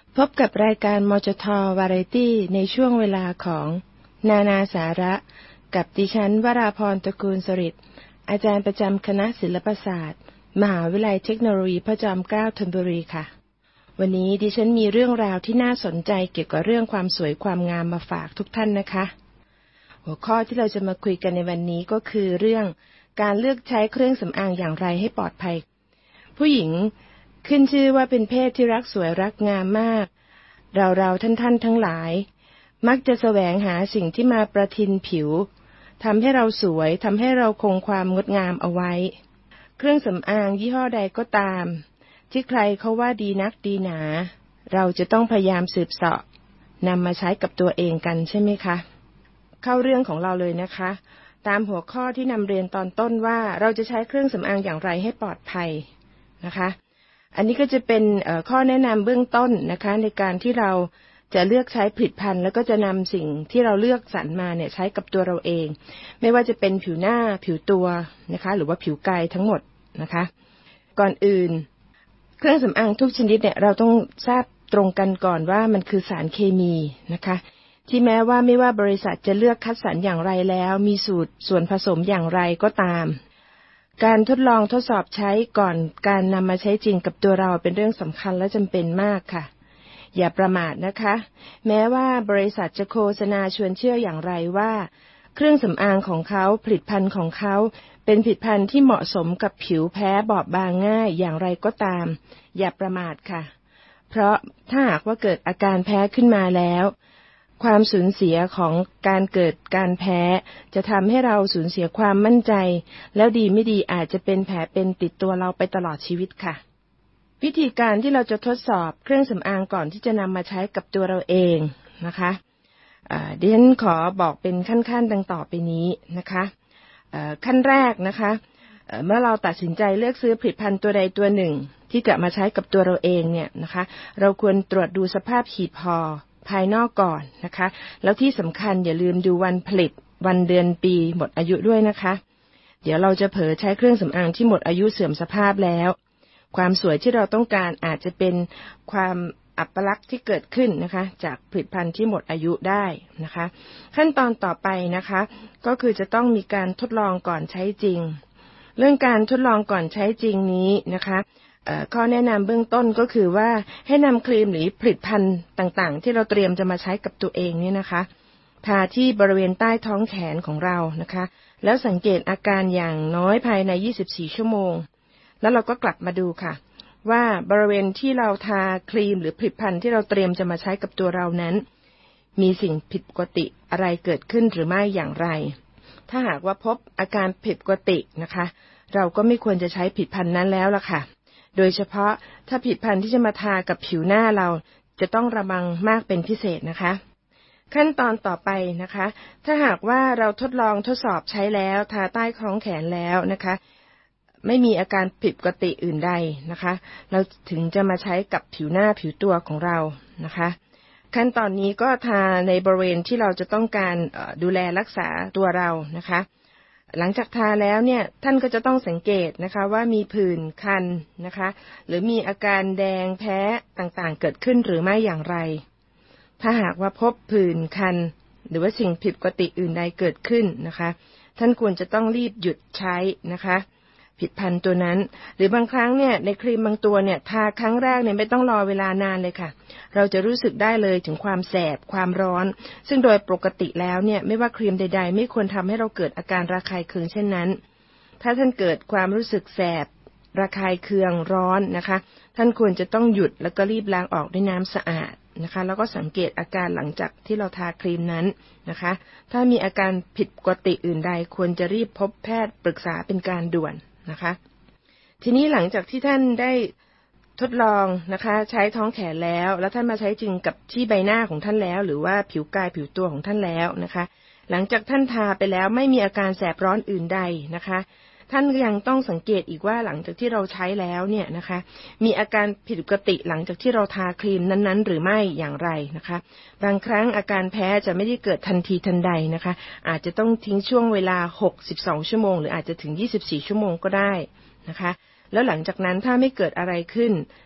พบกับรายการมจท.วาไรตี้ในช่วงเวลาของนานาสาระกับดิฉันวราพรตระกูลสฤษดิ์อาจารย์ประจำคณะศิลปศาสตร์มหาวิทยาลัยเทคโนโลยีพระจอมเกล้าธนบุรีค่ะวันนี้ดิฉันมีเรื่องราวที่น่าสนใจเกี่ยวกับเรื่องความสวยความงามมาฝากทุกท่านนะคะหัวข้อที่เราจะมาคุยกันในวันนี้ก็คือเรื่องการเลือกใช้เครื่องสำอางอย่างไรให้ปลอดภัยผู้หญิงขึ้นชื่อว่าเป็นเพศที่รักสวยรักงามมากเราๆท่านๆทั้งหลายมักจะแสวงหาสิ่งที่มาประทินผิวทำให้เราสวยทำให้เราคงความงดงามเอาไว้เครื่องสำอางยี่ห้อใดก็ตามที่ใครเขาว่าดีนักดีหนาเราจะต้องพยายามสืบเสาะนำมาใช้กับตัวเองกันใช่ไหมคะเข้าเรื่องของเราเลยนะคะตามหัวข้อที่นำเรียนตอนต้นว่าเราจะใช้เครื่องสำอางอย่างไรให้ปลอดภัยนะคะอันนี้ก็จะเป็นข้อแนะนำเบื้องต้นนะคะในการที่เราจะเลือกใช้ผลิตภัณฑ์แล้วก็จะนำสิ่งที่เราเลือกสรรมาเนี่ยใช้กับตัวเราเองไม่ว่าจะเป็นผิวหน้าผิวตัวนะคะหรือว่าผิวกายทั้งหมดนะคะก่อนอื่นเครื่องสำอางทุกชนิดเนี่ยเราต้องทราบตรงกันก่อนว่ามันคือสารเคมีนะคะที่แม้ว่าไม่ว่าบริษัทจะเลือกคัดสรรอย่างไรแล้วมีสูตรส่วนผสมอย่างไรก็ตามการทดลองทดสอบใช้ก่อนการนำมาใช้จริงกับตัวเราเป็นเรื่องสำคัญและจำเป็นมากค่ะอย่าประมาทนะคะแม้ว่าบริษัทจะโฆษณาชวนเชื่ออย่างไรว่าเครื่องสำอางของเขาผลิตภัณฑ์ของเขาเป็นผลิตภัณฑ์ที่เหมาะสมกับผิวแพ้บอบบางง่ายอย่างไรก็ตามอย่าประมาทค่ะเพราะถ้าหากว่าเกิดอาการแพ้ขึ้นมาแล้วความสูญเสียของการเกิดการแพ้จะทำให้เราสูญเสียความมั่นใจแล้วดีไม่ดีอาจจะเป็นแผลเป็นติดตัวเราไปตลอดชีวิตค่ะวิธีการที่เราจะทดสอบเครื่องสำอางก่อนที่จะนำมาใช้กับตัวเราเองนะคะะดิฉันขอบอกเป็นขั้นๆดังต่อไปนี้นะคะขั้นแรกนะคะเมื่อเราตัดสินใจเลือกซื้อผลิตภัณฑ์ตัวใดตัวหนึ่งที่จะมาใช้กับตัวเราเองเนี่ยนะคะเราควรตรวจดูสภาพหีบห่อภายนอกก่อนนะคะแล้วที่สำคัญอย่าลืมดูวันผลิตวันเดือนปีหมดอายุด้วยนะคะเดี๋ยวเราจะเผลอใช้เครื่องสำอางที่หมดอายุเสื่อมสภาพแล้วความสวยที่เราต้องการอาจจะเป็นความอัปลักษณ์ที่เกิดขึ้นนะคะจากผลิตภัณฑ์ที่หมดอายุได้นะคะขั้นตอนต่อไปนะคะก็คือจะต้องมีการทดลองก่อนใช้จริงเรื่องการทดลองก่อนใช้จริงนี้นะคะข้อแนะนำเบื้องต้นก็คือว่าให้นำครีมหรือผลิตภัณฑ์ต่างๆที่เราเตรียมจะมาใช้กับตัวเองเนี่ยนะคะทาที่บริเวณใต้ท้องแขนของเรานะคะแล้วสังเกตอาการอย่างน้อยภายในยี่สิบสี่ชั่วโมงแล้วเราก็กลับมาดูค่ะว่าบริเวณที่เราทาครีมหรือผลิตภัณฑ์ที่เราเตรียมจะมาใช้กับตัวเรานั้นมีสิ่งผิดปกติอะไรเกิดขึ้นหรือไม่อย่างไรถ้าหากว่าพบอาการผิดปกตินะคะเราก็ไม่ควรจะใช้ผลิตภัณฑ์นั้นแล้วล่ะค่ะโดยเฉพาะถ้าผลิตภัณฑ์ที่จะมาทากับผิวหน้าเราจะต้องระวังมากเป็นพิเศษนะคะขั้นตอนต่อไปนะคะถ้าหากว่าเราทดลองทดสอบใช้แล้วทาใต้ท้องแขนแล้วนะคะไม่มีอาการผิดปกติอื่นใดนะคะเราถึงจะมาใช้กับผิวหน้าผิวตัวของเรานะคะขั้นตอนนี้ก็ทาในบริเวณที่เราจะต้องการดูแลรักษาตัวเรานะคะหลังจากทาแล้วเนี่ยท่านก็จะต้องสังเกตนะคะว่ามีผื่นคันนะคะหรือมีอาการแดงแพ้ต่างๆเกิดขึ้นหรือไม่อย่างไรถ้าหากว่าพบผื่นคันหรือว่าสิ่งผิดปกติอื่นใดเกิดขึ้นนะคะท่านควรจะต้องรีบหยุดใช้นะคะผลิตภัณฑ์ตัวนั้นหรือบางครั้งเนี่ยในครีมบางตัวเนี่ยทาครั้งแรกเนี่ยไม่ต้องรอเวลานานเลยค่ะเราจะรู้สึกได้เลยถึงความแสบความร้อนซึ่งโดยปกติแล้วเนี่ยไม่ว่าครีมใดๆไม่ควรทำให้เราเกิดอาการระคายเคืองเช่นนั้นถ้าท่านเกิดความรู้สึกแสบระคายเคืองร้อนนะคะท่านควรจะต้องหยุดแล้วก็รีบล้างออกด้วยน้ำสะอาดนะคะแล้วก็สังเกตอาการหลังจากที่เราทาครีมนั้นนะคะถ้ามีอาการผิดปกติอื่นใดควรจะรีบพบแพทย์ปรึกษาเป็นการด่วนนะคะทีนี้หลังจากที่ท่านได้ทดลองนะคะใช้ท้องแขนแล้วแล้วท่านมาใช้จริงกับที่ใบหน้าของท่านแล้วหรือว่าผิวกายผิวตัวของท่านแล้วนะคะหลังจากท่านทาไปแล้วไม่มีอาการแสบร้อนอื่นใดนะคะท่านยังต้องสังเกตอีกว่าหลังจากที่เราใช้แล้วเนี่ยนะคะมีอาการผิดปกติหลังจากที่เราทาครีมนั้นๆหรือไม่อย่างไรนะคะบางครั้งอาการแพ้จะไม่ได้เกิดทันทีทันใดนะคะอาจจะต้องทิ้งช่วงเวลาหกสิบสองชั่วโมงหรืออาจจะถึงยี่สิบสี่ชั่วโมงก็ได้นะคะแล้วหลังจากนั้นถ้าไม่เกิดอะไรขึ้น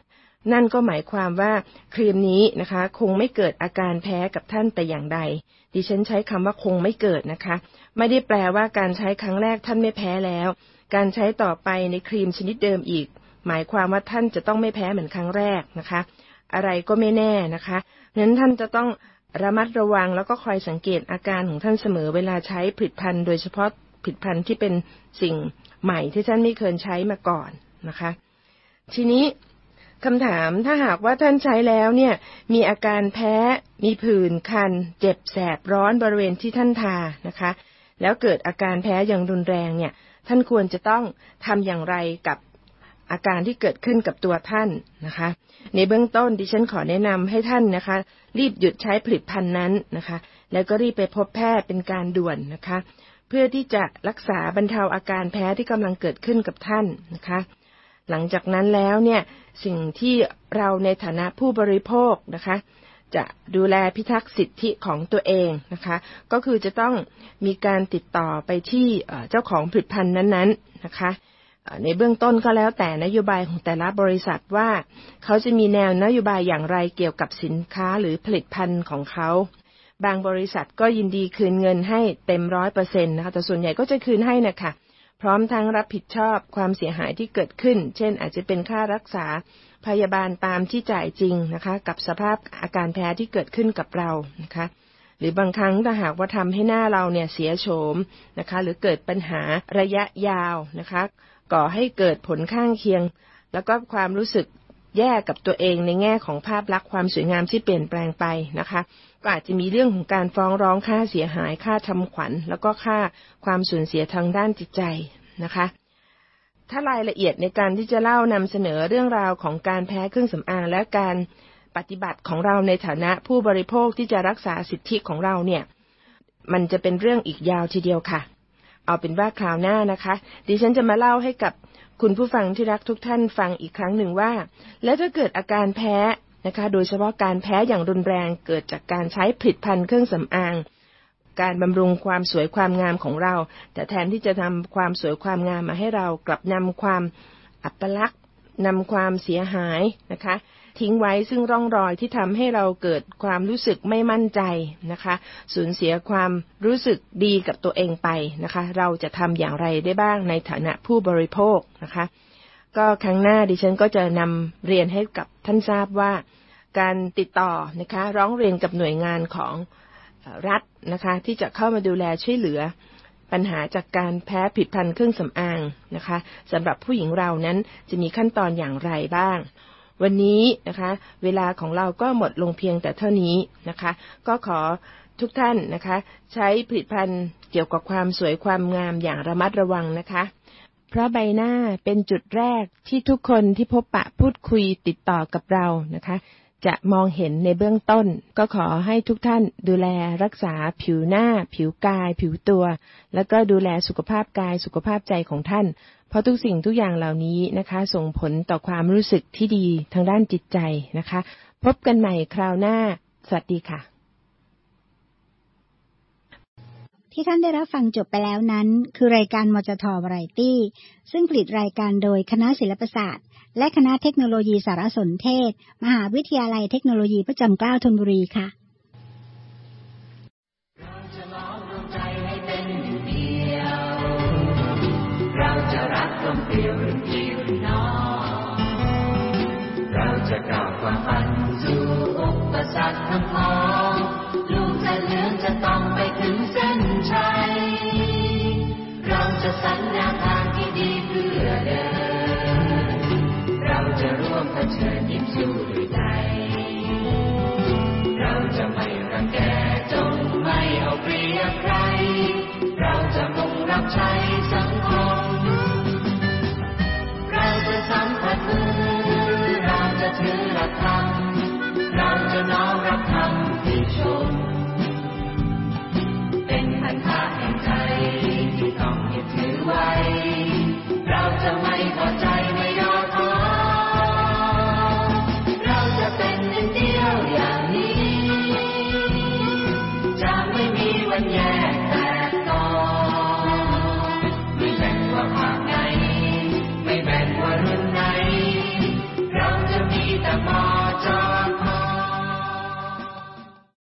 นั่นก็หมายความว่าครีมนี้นะคะคงไม่เกิดอาการแพ้กับท่านแต่อย่างใดดิฉันใช้คำว่าคงไม่เกิดนะคะไม่ได้แปลว่าการใช้ครั้งแรกท่านไม่แพ้แล้วการใช้ต่อไปในครีมชนิดเดิมอีกหมายความว่าท่านจะต้องไม่แพ้เหมือนครั้งแรกนะคะอะไรก็ไม่แน่นะคะนั้นท่านจะต้องระมัดระวังแล้วก็คอยสังเกตอาการของท่านเสมอเวลาใช้ผลิตภัณฑ์โดยเฉพาะผลิตภัณฑ์ที่เป็นสิ่งใหม่ที่ท่านไม่เคยใช้มาก่อนนะคะทีนี้คำถามถ้าหากว่าท่านใช้แล้วเนี่ยมีอาการแพ้มีผื่นคันเจ็บแสบร้อนบริเวณที่ท่านทานะคะแล้วเกิดอาการแพ้อย่างรุนแรงเนี่ยท่านควรจะต้องทำอย่างไรกับอาการที่เกิดขึ้นกับตัวท่านนะคะในเบื้องต้นดิฉันขอแนะนำให้ท่านนะคะรีบหยุดใช้ผลิตภัณฑ์นั้นนะคะแล้วก็รีบไปพบแพทย์เป็นการด่วนนะคะเพื่อที่จะรักษาบรรเทาอาการแพ้ที่กำลังเกิดขึ้นกับท่านนะคะหลังจากนั้นแล้วเนี่ยสิ่งที่เราในฐานะผู้บริโภคนะคะจะดูแลพิทักษ์สิทธิของตัวเองนะคะก็คือจะต้องมีการติดต่อไปที่เจ้าของผลิตภัณฑ์นั้นๆนะคะในเบื้องต้นก็แล้วแต่นโยบายของแต่ละบริษัทว่าเขาจะมีแนวนโยบายอย่างไรเกี่ยวกับสินค้าหรือผลิตภัณฑ์ของเขาบางบริษัทก็ยินดีคืนเงินให้เต็ม ร้อยเปอร์เซ็นต์ นะคะแต่ส่วนใหญ่ก็จะคืนให้นะคะพร้อมทั้งรับผิดชอบความเสียหายที่เกิดขึ้นเช่นอาจจะเป็นค่ารักษาพยาบาลตามที่จ่ายจริงนะคะกับสภาพอาการแพ้ที่เกิดขึ้นกับเรานะคะหรือบางครั้งถ้าหากว่าทำให้หน้าเราเนี่ยเสียโฉมนะคะหรือเกิดปัญหาระยะยาวนะคะก่อให้เกิดผลข้างเคียงแล้วก็ความรู้สึกแย่กับตัวเองในแง่ของภาพลักษณ์ความสวยงามที่เปลี่ยนแปลงไปนะคะก็อาจจะมีเรื่องของการฟ้องร้องค่าเสียหายค่าทำขวัญแล้วก็ค่าความสูญเสียทางด้านจิตใจนะคะถ้ารายละเอียดในการที่จะเล่านำเสนอเรื่องราวของการแพ้เครื่องสำอางและการปฏิบัติของเราในฐานะผู้บริโภคที่จะรักษาสิทธิของเราเนี่ยมันจะเป็นเรื่องอีกยาวทีเดียวค่ะเอาเป็นว่าคราวหน้านะคะดิฉันจะมาเล่าให้กับคุณผู้ฟังที่รักทุกท่านฟังอีกครั้งหนึ่งว่าแล้วถ้าเกิดอาการแพ้นะคะโดยเฉพาะการแพ้อย่างรุนแรงเกิดจากการใช้ผลิตภัณฑ์เครื่องสำอางการบำรุงความสวยความงามของเราแต่แทนที่จะนำความสวยความงามมาให้เรากลับนำความอัปลักษณ์นำความเสียหายนะคะทิ้งไว้ซึ่งร่องรอยที่ทำให้เราเกิดความรู้สึกไม่มั่นใจนะคะสูญเสียความรู้สึกดีกับตัวเองไปนะคะเราจะทำอย่างไรได้บ้างในฐานะผู้บริโภคนะคะก็ครั้งหน้าดิฉันก็จะนำเรียนให้กับท่านทราบว่าการติดต่อนะคะร้องเรียนกับหน่วยงานของรัฐนะคะที่จะเข้ามาดูแลช่วยเหลือปัญหาจากการแพ้ผลิตภัณฑ์เครื่องสำอางนะคะสำหรับผู้หญิงเรานั้นจะมีขั้นตอนอย่างไรบ้างวันนี้นะคะเวลาของเราก็หมดลงเพียงแต่เท่านี้นะคะก็ขอทุกท่านนะคะใช้ผลิตภัณฑ์เกี่ยวกับความสวยความงามอย่างระมัดระวังนะคะเพราะใบหน้าเป็นจุดแรกที่ทุกคนที่พบปะพูดคุยติดต่อกับเรานะคะจะมองเห็นในเบื้องต้นก็ขอให้ทุกท่านดูแลรักษาผิวหน้าผิวกายผิวตัวแล้วก็ดูแลสุขภาพกายสุขภาพใจของท่านเพราะทุกสิ่งทุกอย่างเหล่านี้นะคะส่งผลต่อความรู้สึกที่ดีทางด้านจิตใจนะคะพบกันใหม่คราวหน้าสวัสดีค่ะที่ท่านได้รับฟังจบไปแล้วนั้นคือรายการมจท.วาไรตี้ซึ่งผลิตรายการโดยคณะศิลปศาสตร์และคณะเทคโนโลยีสารสนเทศมหาวิทยาลัยเทคโนโลยีพระจอมเกล้าธนบุรีค่ะเราจะล้อมดวงใจให้เป็นหนึ่งเดียวเราจะรักกลมเกลียวรุ่นพี่รุ่นน้องเราจะก้าวความฝันสู่อุปสรรคทั้งพ้องลูกจะเหลืองจะต้องไปถึงเส้นชัยเราจะสัญญาทางที่ดีเพื่อเดินเราจะร่วมเผชิญยิ้มสู้ด้วยใจเราจะไม่รังแกจงไม่เอาเปรียบใครเราจะมุ่งรับใช้สังคมเราจะสัมผัสมือเราจะถือหลักธรรมเราจะน้อม